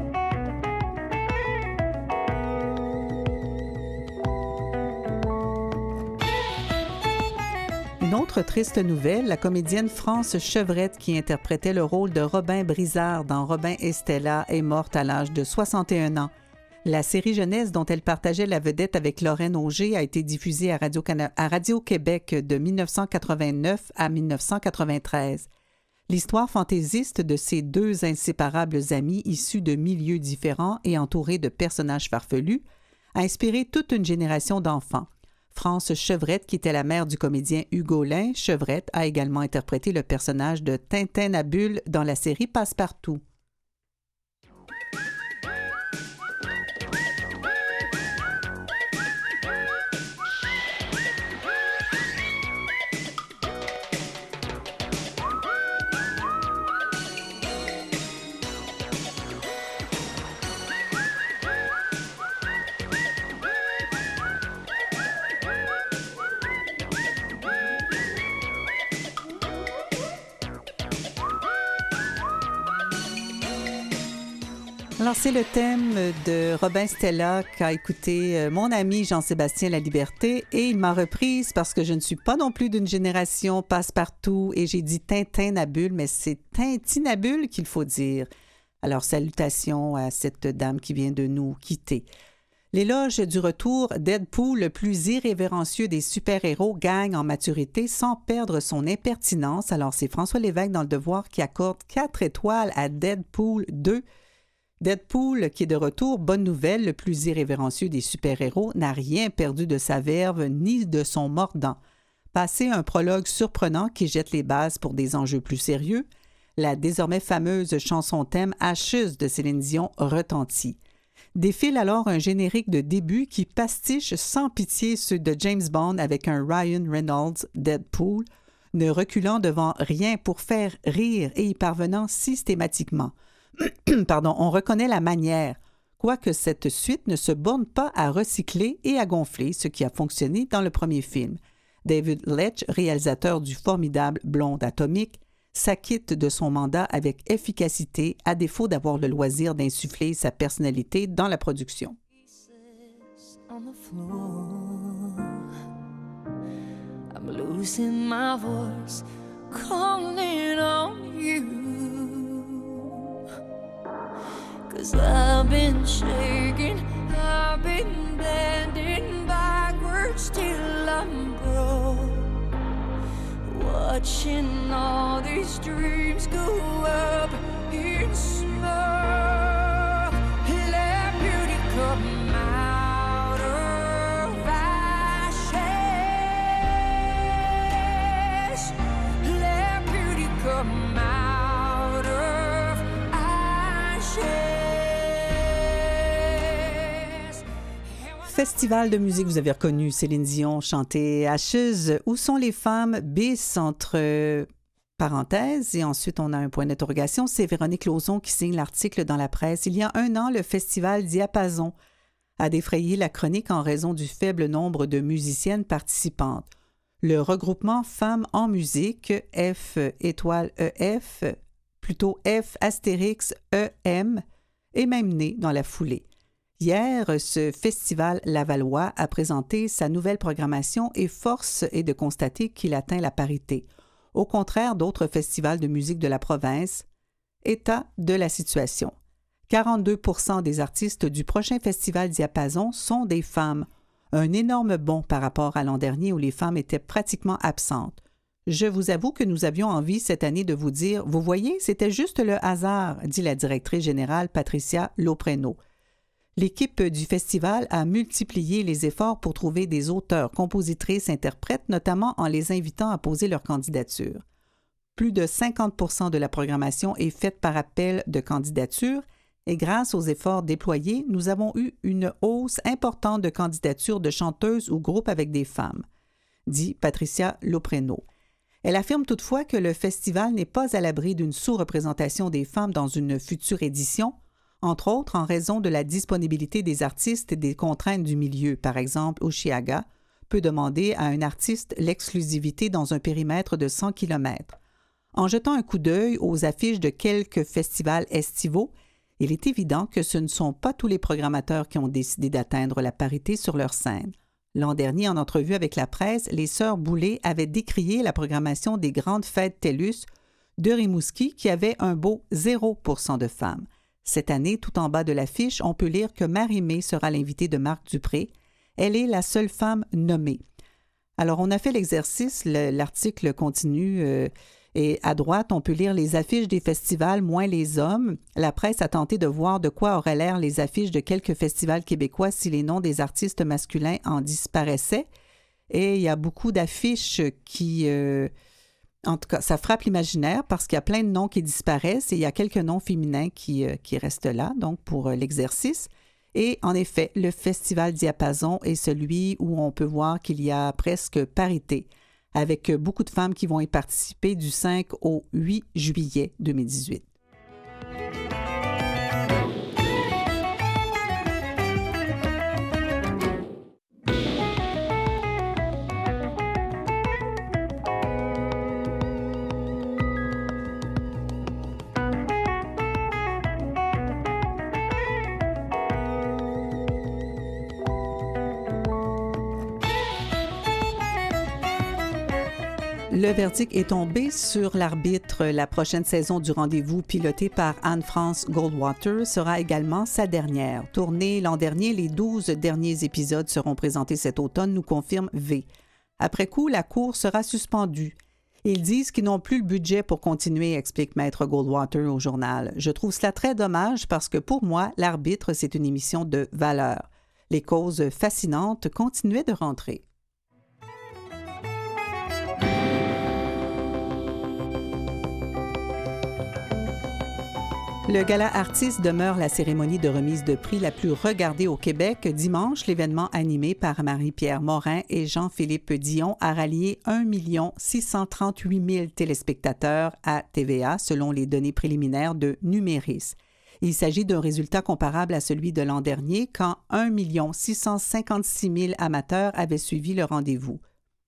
Une autre triste nouvelle, la comédienne France Chevrette, qui interprétait le rôle de Robin Brizard dans Robin et Stella, est morte à l'âge de 61 ans. La série jeunesse dont elle partageait la vedette avec Lorraine Auger a été diffusée à Radio-Québec de 1989 à 1993. L'histoire fantaisiste de ces deux inséparables amis issus de milieux différents et entourés de personnages farfelus a inspiré toute une génération d'enfants. France Chevrette, qui était la mère du comédien Hugo Lin, Chevrette a également interprété le personnage de Tintin-Nabule dans la série Passe-Partout. Alors, c'est le thème de Robin Stella qu'a écouté mon ami Jean-Sébastien Laliberté et il m'a reprise parce que je ne suis pas non plus d'une génération passe-partout et j'ai dit Tintin-Nabule, mais c'est Tintinabule qu'il faut dire. Alors, salutations à cette dame qui vient de nous quitter. L'éloge du retour, Deadpool, le plus irrévérencieux des super-héros, gagne en maturité sans perdre son impertinence. Alors, c'est François Lévesque dans Le Devoir qui accorde 4 étoiles à Deadpool 2. Deadpool, qui est de retour, bonne nouvelle, le plus irrévérencieux des super-héros, n'a rien perdu de sa verve ni de son mordant. Passé un prologue surprenant qui jette les bases pour des enjeux plus sérieux, la désormais fameuse chanson-thème « Ashes » de Céline Dion retentit. Défile alors un générique de début qui pastiche sans pitié ceux de James Bond avec un Ryan Reynolds Deadpool, ne reculant devant rien pour faire rire et y parvenant systématiquement. On reconnaît la manière, quoique cette suite ne se borne pas à recycler et à gonfler ce qui a fonctionné dans le premier film. David Leitch, réalisateur du formidable Blonde atomique, s'acquitte de son mandat avec efficacité à défaut d'avoir le loisir d'insuffler sa personnalité dans la production. I'm losing my voice, calling on you. 'Cause I've been shaking, I've been bending backwards till I'm broke, watching all these dreams go up in smoke. Let beauty come out of ashes. Let beauty come out of ashes. Festival de musique, vous avez reconnu Céline Dion chanter Ashes. Où sont les femmes? Bis entre parenthèses et ensuite on a un point d'interrogation. C'est Véronique Lauzon qui signe l'article dans la presse. Il y a 1 an, le festival Diapason a défrayé la chronique en raison du faible nombre de musiciennes participantes. Le regroupement Femmes en musique, F étoile EF, plutôt F astérisque EM, est même né dans la foulée. Hier, ce festival lavallois a présenté sa nouvelle programmation et force est de constater qu'il atteint la parité. Au contraire d'autres festivals de musique de la province, état de la situation. 42% des artistes du prochain festival Diapason sont des femmes, un énorme bond par rapport à l'an dernier où les femmes étaient pratiquement absentes. Je vous avoue que nous avions envie cette année de vous dire « Vous voyez, c'était juste le hasard », dit la directrice générale Patricia Lopreno. L'équipe du festival a multiplié les efforts pour trouver des auteurs, compositrices, interprètes, notamment en les invitant à poser leur candidature. Plus de 50% de la programmation est faite par appel de candidature et grâce aux efforts déployés, nous avons eu une hausse importante de candidatures de chanteuses ou groupes avec des femmes, dit Patricia Lopreno. Elle affirme toutefois que le festival n'est pas à l'abri d'une sous-représentation des femmes dans une future édition, entre autres en raison de la disponibilité des artistes et des contraintes du milieu. Par exemple, Oshiaga peut demander à un artiste l'exclusivité dans un périmètre de 100 km. En jetant un coup d'œil aux affiches de quelques festivals estivaux, il est évident que ce ne sont pas tous les programmateurs qui ont décidé d'atteindre la parité sur leur scène. L'an dernier, en entrevue avec la presse, les sœurs Boulay avaient décrié la programmation des grandes fêtes TELUS de Rimouski qui avait un beau 0% de femmes. Cette année, tout en bas de l'affiche, on peut lire que Marie-Mé sera l'invitée de Marc Dupré. Elle est la seule femme nommée. Alors, on a fait l'exercice, l'article continue et à droite, on peut lire les affiches des festivals, moins les hommes. La presse a tenté de voir de quoi auraient l'air les affiches de quelques festivals québécois si les noms des artistes masculins en disparaissaient. Et il y a beaucoup d'affiches qui... en tout cas, ça frappe l'imaginaire parce qu'il y a plein de noms qui disparaissent et il y a quelques noms féminins qui restent là, donc pour l'exercice. Et en effet, le Festival Diapason est celui où on peut voir qu'il y a presque parité, avec beaucoup de femmes qui vont y participer du 5 au 8 juillet 2018. Le verdict est tombé sur l'arbitre. La prochaine saison du rendez-vous, pilotée par Anne-France Goldwater, sera également sa dernière. Tournée l'an dernier, les 12 derniers épisodes seront présentés cet automne, nous confirme V. Après coup, la cour sera suspendue. Ils disent qu'ils n'ont plus le budget pour continuer, explique Maître Goldwater au journal. Je trouve cela très dommage parce que pour moi, l'arbitre, c'est une émission de valeur. Les causes fascinantes continuaient de rentrer. Le gala artiste demeure la cérémonie de remise de prix la plus regardée au Québec. Dimanche, l'événement animé par Marie-Pierre Morin et Jean-Philippe Dion a rallié 1 638 000 téléspectateurs à TVA, selon les données préliminaires de Numéris. Il s'agit d'un résultat comparable à celui de l'an dernier, quand 1 656 000 amateurs avaient suivi le rendez-vous.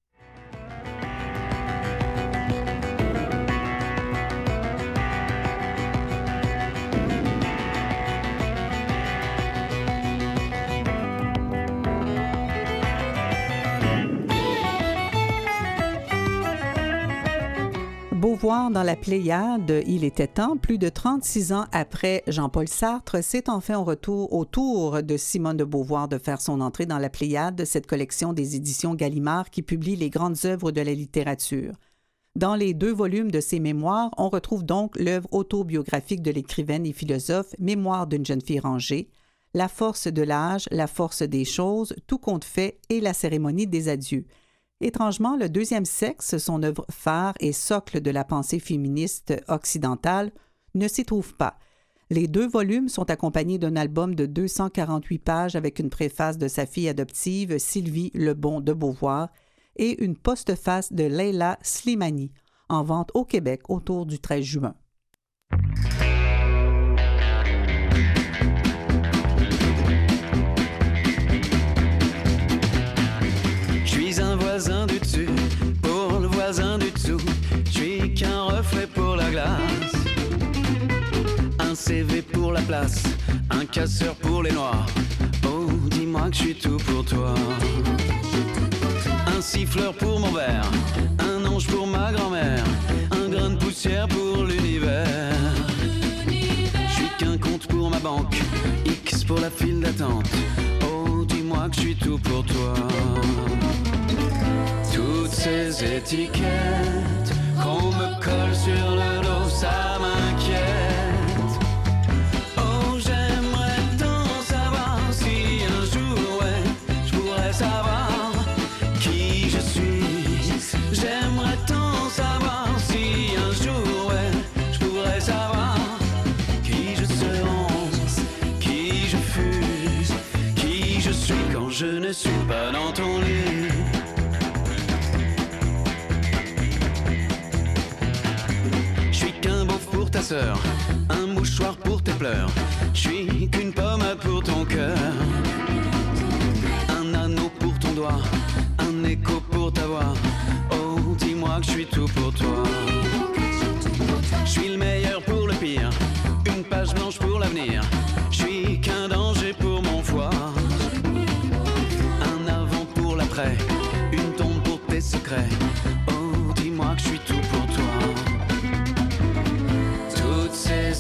Beauvoir dans la Pléiade, il était temps, plus de 36 ans après Jean-Paul Sartre, c'est enfin au tour de Simone de Beauvoir de faire son entrée dans la Pléiade, cette collection des éditions Gallimard qui publie les grandes œuvres de la littérature. Dans les 2 volumes de ses mémoires, on retrouve donc l'œuvre autobiographique de l'écrivaine et philosophe Mémoires d'une jeune fille rangée, La force de l'âge, La force des choses, Tout compte fait et La cérémonie des adieux. Étrangement, Le deuxième sexe, son œuvre phare et socle de la pensée féministe occidentale, ne s'y trouve pas. Les 2 volumes sont accompagnés d'un album de 248 pages avec une préface de sa fille adoptive Sylvie Lebon de Beauvoir et une postface de Leila Slimani, en vente au Québec autour du 13 juin. Voisin du dessus, pour le voisin du dessous, je suis qu'un reflet pour la glace. Un CV pour la place, un casseur pour les noirs. Oh, dis-moi que je suis tout pour toi. Un siffleur pour mon verre, un ange pour ma grand-mère, un grain de poussière pour l'univers. Je suis qu'un compte pour ma banque, X pour la file d'attente. Oh, dis-moi que je suis tout pour toi. Toutes ces étiquettes qu'on me colle sur le dos, ça m'inquiète. Oh, j'aimerais tant savoir si un jour, ouais, je pourrais savoir qui je suis. J'aimerais tant savoir si un jour, ouais, je pourrais savoir qui je serai, qui je fus, qui je suis quand je ne suis pas dans ton lit. Ta sœur, un mouchoir pour tes pleurs. Je suis qu'une pommade pour ton cœur. Un anneau pour ton doigt, un écho pour ta voix. Oh, dis-moi que je suis tout pour toi. Je suis le meilleur pour le pire, une page blanche pour l'avenir. Je suis qu'un danger pour mon foie. Un avant pour la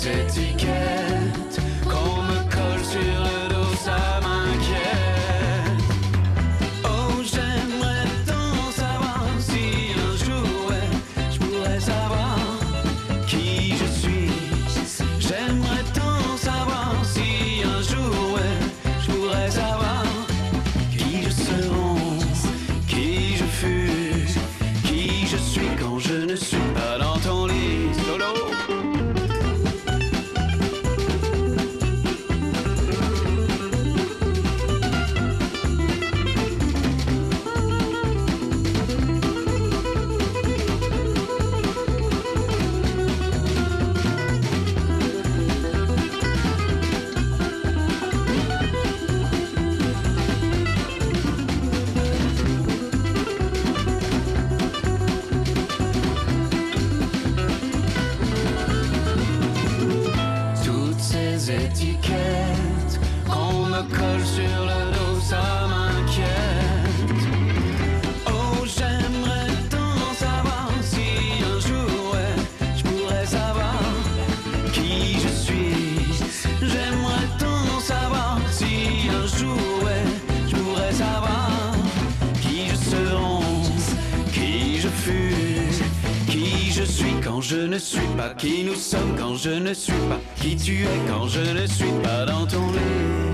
étiquettes qu'on me colle sur le dos, ça m'inquiète. Oh, j'aimerais tant savoir si un jour, ouais, je pourrais savoir qui je suis. J'aimerais tant savoir si un jour, ouais, je pourrais savoir qui je serai, qui je fus, qui je suis quand je ne suis pas dans ton lit. Solo. Toutes ces étiquettes qu'on me colle sur le dos, ça m'inquiète. Oh, j'aimerais tant savoir si un jour, ouais, je pourrais savoir qui je suis. J'aimerais tant savoir si un jour, ouais, je pourrais savoir qui je serai, qui je fus, qui je suis quand je ne suis pas, qui nous sommes quand je ne suis pas, qui tu es quand je ne suis pas dans ton lit.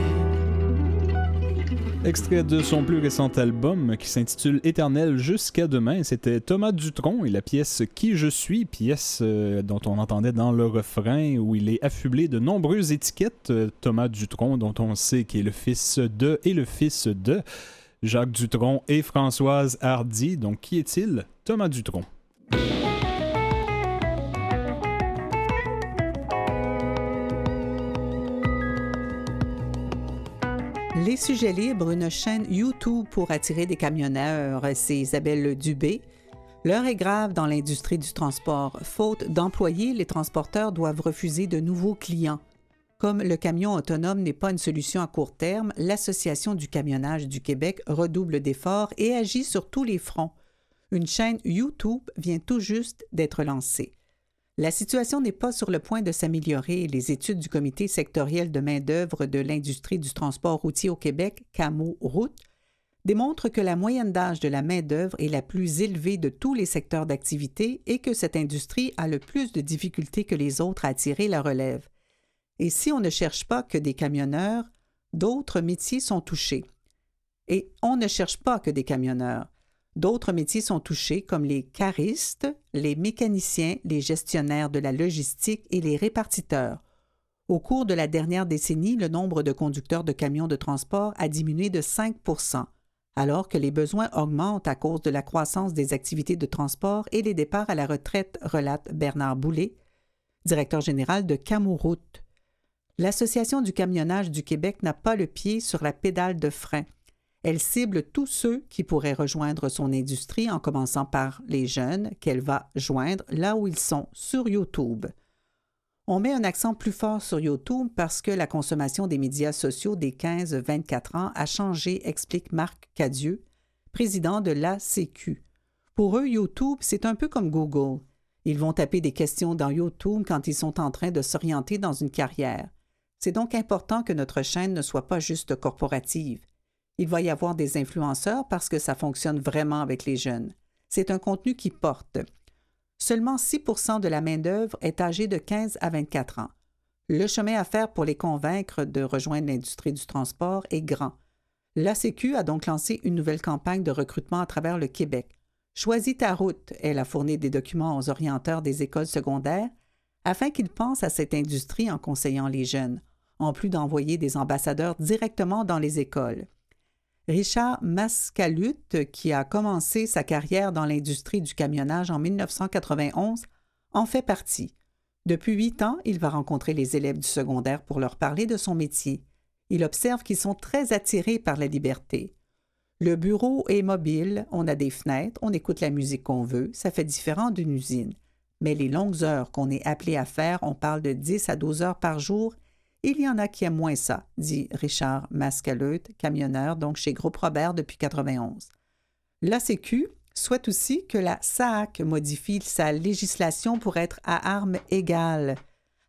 Extrait de son plus récent album qui s'intitule Éternel jusqu'à demain, c'était Thomas Dutronc et la pièce Qui je suis, pièce dont on entendait dans le refrain où il est affublé de nombreuses étiquettes. Thomas Dutronc, dont on sait qu'il est le fils de et le fils de Jacques Dutronc et Françoise Hardy. Donc qui est-il? Thomas Dutronc. Les Sujets libres, une chaîne YouTube pour attirer des camionneurs, c'est Isabelle Dubé. L'heure est grave dans l'industrie du transport. Faute d'employés, les transporteurs doivent refuser de nouveaux clients. Comme le camion autonome n'est pas une solution à court terme, l'Association du camionnage du Québec redouble d'efforts et agit sur tous les fronts. Une chaîne YouTube vient tout juste d'être lancée. La situation n'est pas sur le point de s'améliorer. Les études du Comité sectoriel de main-d'œuvre de l'industrie du transport routier au Québec, CAMO Route, démontrent que la moyenne d'âge de la main-d'œuvre est la plus élevée de tous les secteurs d'activité et que cette industrie a le plus de difficultés que les autres à attirer la relève. Et si on ne cherche pas que des camionneurs, d'autres métiers sont touchés. Et on ne cherche pas que des camionneurs. D'autres métiers sont touchés comme les caristes, les mécaniciens, les gestionnaires de la logistique et les répartiteurs. Au cours de la dernière décennie, le nombre de conducteurs de camions de transport a diminué de 5 %, alors que les besoins augmentent à cause de la croissance des activités de transport et les départs à la retraite, relate Bernard Boulay, directeur général de CAMO Route. L'Association du camionnage du Québec n'a pas le pied sur la pédale de frein. Elle cible tous ceux qui pourraient rejoindre son industrie en commençant par les jeunes qu'elle va joindre là où ils sont, sur YouTube. On met un accent plus fort sur YouTube parce que la consommation des médias sociaux des 15-24 ans a changé, explique Marc Cadieux, président de l'ACQ. Pour eux, YouTube, c'est un peu comme Google. Ils vont taper des questions dans YouTube quand ils sont en train de s'orienter dans une carrière. C'est donc important que notre chaîne ne soit pas juste corporative. Il va y avoir des influenceurs parce que ça fonctionne vraiment avec les jeunes. C'est un contenu qui porte. Seulement 6 % de la main-d'œuvre est âgée de 15 à 24 ans. Le chemin à faire pour les convaincre de rejoindre l'industrie du transport est grand. L'ACQ a donc lancé une nouvelle campagne de recrutement à travers le Québec. Choisis ta route, elle a fourni des documents aux orienteurs des écoles secondaires afin qu'ils pensent à cette industrie en conseillant les jeunes, en plus d'envoyer des ambassadeurs directement dans les écoles. Richard Mascalut, qui a commencé sa carrière dans l'industrie du camionnage en 1991, en fait partie. Depuis 8 ans, il va rencontrer les élèves du secondaire pour leur parler de son métier. Il observe qu'ils sont très attirés par la liberté. Le bureau est mobile, on a des fenêtres, on écoute la musique qu'on veut, ça fait différent d'une usine. Mais les longues heures qu'on est appelé à faire, on parle de 10 à 12 heures par jour, il y en a qui aiment moins ça, dit Richard Mascalut, camionneur, donc chez Groupe Robert depuis 1991. L'ACQ souhaite aussi que la SAAC modifie sa législation pour être à armes égales,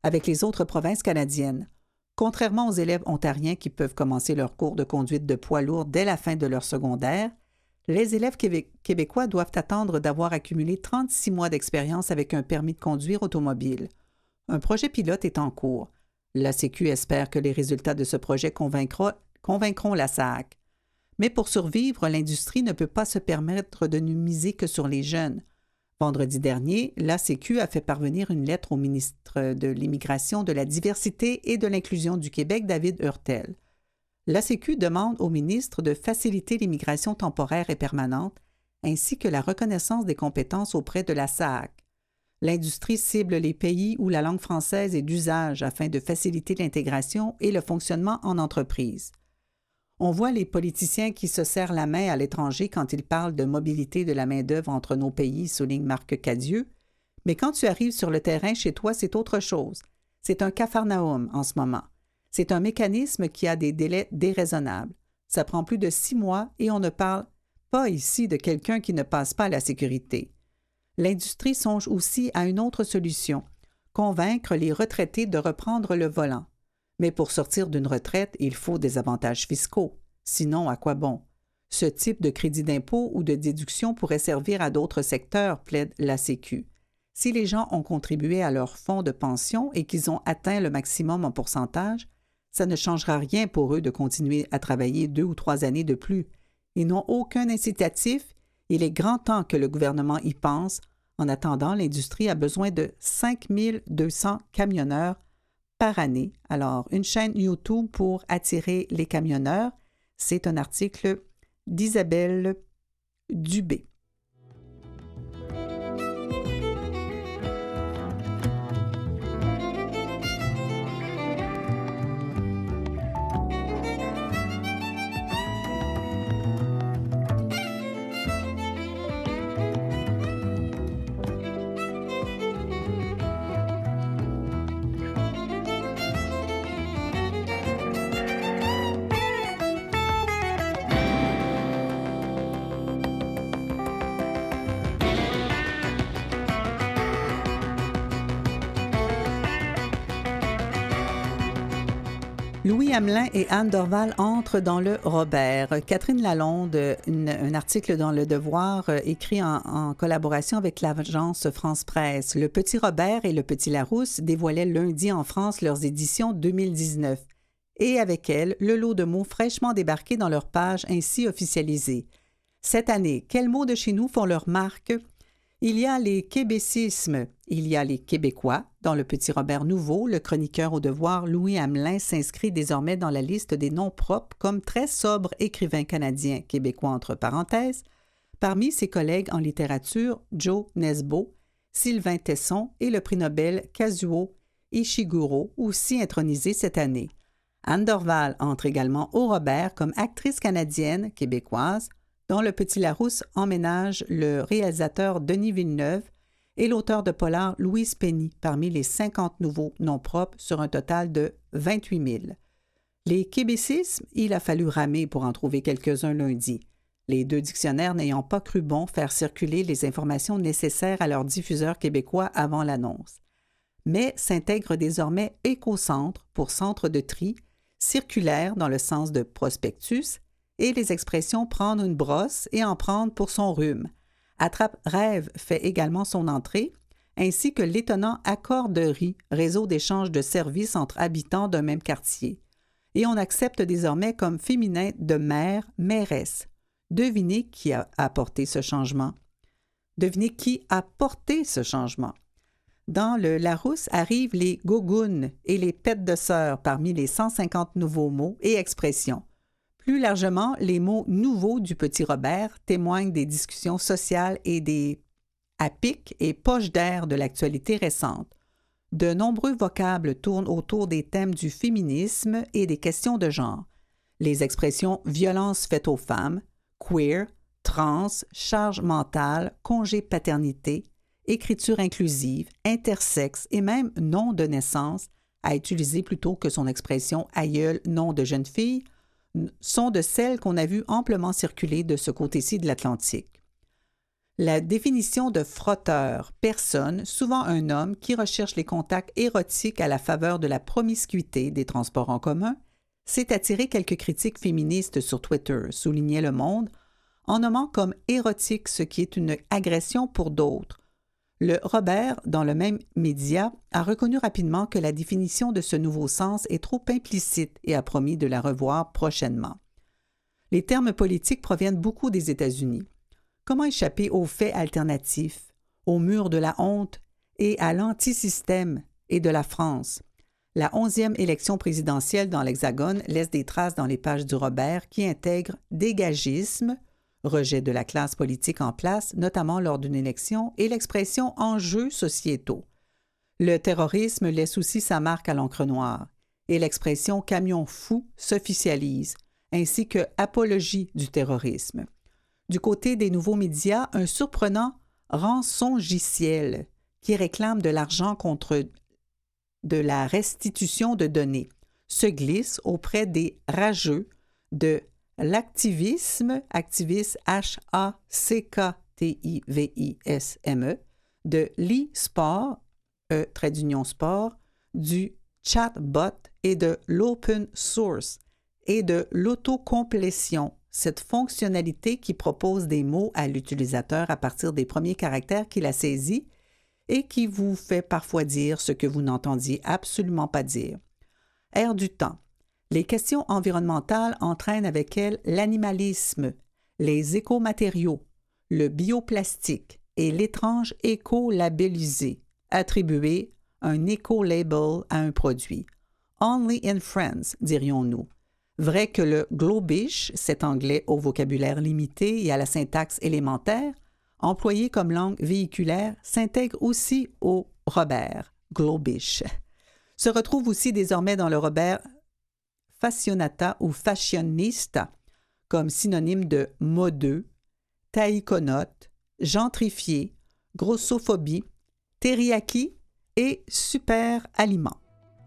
avec les autres provinces canadiennes. Contrairement aux élèves ontariens qui peuvent commencer leur cours de conduite de poids lourd dès la fin de leur secondaire, les élèves québécois doivent attendre d'avoir accumulé 36 mois d'expérience avec un permis de conduire automobile. Un projet pilote est en cours. L'ACQ espère que les résultats de ce projet convaincront la SAAC. Mais pour survivre, l'industrie ne peut pas se permettre de ne miser que sur les jeunes. Vendredi dernier, l'ACQ a fait parvenir une lettre au ministre de l'Immigration, de la Diversité et de l'Inclusion du Québec, David Hurtel. L'ACQ demande au ministre de faciliter l'immigration temporaire et permanente, ainsi que la reconnaissance des compétences auprès de la SAAC. L'industrie cible les pays où la langue française est d'usage afin de faciliter l'intégration et le fonctionnement en entreprise. On voit les politiciens qui se serrent la main à l'étranger quand ils parlent de mobilité de la main-d'œuvre entre nos pays, souligne Marc Cadieux. Mais quand tu arrives sur le terrain chez toi, c'est autre chose. C'est un capharnaüm en ce moment. C'est un mécanisme qui a des délais déraisonnables. Ça prend plus de 6 mois et on ne parle pas ici de quelqu'un qui ne passe pas à la sécurité. L'industrie songe aussi à une autre solution, convaincre les retraités de reprendre le volant. Mais pour sortir d'une retraite, il faut des avantages fiscaux. Sinon, à quoi bon? Ce type de crédit d'impôt ou de déduction pourrait servir à d'autres secteurs, plaide l'ACQ. Si les gens ont contribué à leur fonds de pension et qu'ils ont atteint le maximum en pourcentage, ça ne changera rien pour eux de continuer à travailler 2 ou 3 années de plus. Ils n'ont aucun incitatif. Il est grand temps que le gouvernement y pense. En attendant, l'industrie a besoin de 5 200 camionneurs par année. Alors, une chaîne YouTube pour attirer les camionneurs, c'est un article d'Isabelle Dubé. Louis Hamelin et Anne Dorval entrent dans le Robert. Catherine Lalonde, un article dans Le Devoir écrit en collaboration avec l'agence France Presse. Le Petit Robert et le Petit Larousse dévoilaient lundi en France leurs éditions 2019. Et avec elles, le lot de mots fraîchement débarqués dans leur page ainsi officialisée. Cette année, quels mots de chez nous font leur marque? Il y a les québécismes, il y a les Québécois. Dans le Petit Robert nouveau, le chroniqueur au Devoir Louis Hamelin s'inscrit désormais dans la liste des noms propres comme très sobre écrivain canadien, québécois entre parenthèses. Parmi ses collègues en littérature, Joe Nesbo, Sylvain Tesson et le prix Nobel Kazuo Ishiguro, aussi intronisé cette année. Anne Dorval entre également au Robert comme actrice canadienne, québécoise, dont le Petit Larousse emménage le réalisateur Denis Villeneuve et l'auteur de polar Louise Penny parmi les 50 nouveaux noms propres sur un total de 28 000. Les québécismes, il a fallu ramer pour en trouver quelques-uns lundi, les 2 dictionnaires n'ayant pas cru bon faire circuler les informations nécessaires à leurs diffuseurs québécois avant l'annonce. Mais s'intègre désormais écocentre pour centre de tri, circulaire dans le sens de prospectus, et les expressions « prendre une brosse » et « en prendre pour son rhume ». Attrape-rêve fait également son entrée, ainsi que l'étonnant accorderie, réseau d'échange de services entre habitants d'un même quartier. Et on accepte désormais comme féminin de mère, mairesse. Devinez qui a apporté ce changement. Devinez qui a porté ce changement. Dans le Larousse arrivent les gougounes et les pètes de sœur parmi les 150 nouveaux mots et expressions. Plus largement, les mots nouveaux du Petit Robert témoignent des discussions sociales et des à pic et poches d'air de l'actualité récente. De nombreux vocables tournent autour des thèmes du féminisme et des questions de genre. Les expressions « violence faite aux femmes »,« queer »,« trans »,« charge mentale »,« congé paternité »,« écriture inclusive »,« intersexe » et même « nom de naissance » à utiliser plutôt que son expression « aïeul, nom de jeune fille », sont de celles qu'on a vues amplement circuler de ce côté-ci de l'Atlantique. La définition de frotteur, personne, souvent un homme, qui recherche les contacts érotiques à la faveur de la promiscuité des transports en commun, s'est attiré quelques critiques féministes sur Twitter, soulignait Le Monde, en nommant comme érotique ce qui est une agression pour d'autres. Le Robert, dans le même média, a reconnu rapidement que la définition de ce nouveau sens est trop implicite et a promis de la revoir prochainement. Les termes politiques proviennent beaucoup des États-Unis. Comment échapper aux faits alternatifs, au mur de la honte et à l'antisystème et de la France? La 11e élection présidentielle dans l'Hexagone laisse des traces dans les pages du Robert qui intègrent dégagisme, rejet de la classe politique en place, notamment lors d'une élection, et l'expression « enjeux sociétaux ». Le terrorisme laisse aussi sa marque à l'encre noire, et l'expression « camion fou » s'officialise, ainsi que « apologie du terrorisme ». Du côté des nouveaux médias, un surprenant rançongiciel qui réclame de l'argent contre de la restitution de données se glisse auprès des rageux de l'activisme, activiste HACKTIVISME, de l'e-sport, trait d'union sport, du chatbot et de l'open source et de l'autocomplétion, cette fonctionnalité qui propose des mots à l'utilisateur à partir des premiers caractères qu'il a saisis et qui vous fait parfois dire ce que vous n'entendiez absolument pas dire. Ère du temps. Les questions environnementales entraînent avec elles l'animalisme, les écomatériaux, le bioplastique et l'étrange éco-labellisé, attribuer un éco-label à un produit. Only in France, dirions-nous. Vrai que le globish, cet anglais au vocabulaire limité et à la syntaxe élémentaire, employé comme langue véhiculaire, s'intègre aussi au Robert, globish. Se retrouve aussi désormais dans le Robert fashionata ou fashionista, comme synonyme de modeux, taïkonote, gentrifié, grossophobie, teriyaki et super aliment.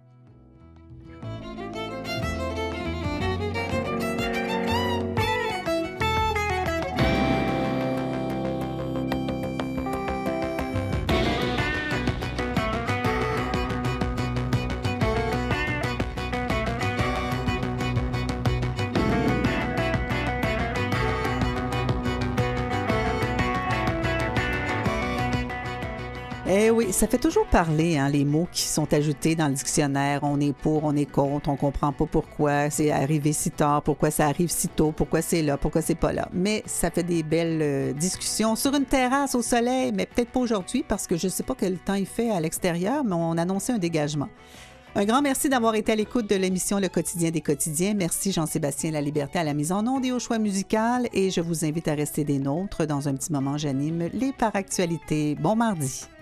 Eh oui, ça fait toujours parler, hein, les mots qui sont ajoutés dans le dictionnaire. On est pour, on est contre, on comprend pas pourquoi c'est arrivé si tard, pourquoi ça arrive si tôt, pourquoi c'est là, pourquoi c'est pas là. Mais ça fait des belles discussions sur une terrasse au soleil, mais peut-être pas aujourd'hui parce que je sais pas quel temps il fait à l'extérieur, mais on annonçait un dégagement. Un grand merci d'avoir été à l'écoute de l'émission Le Quotidien des Quotidiens. Merci Jean-Sébastien Laliberté à la mise en onde et au choix musical. Et je vous invite à rester des nôtres. Dans un petit moment, j'anime les Par Actualité. Bon mardi.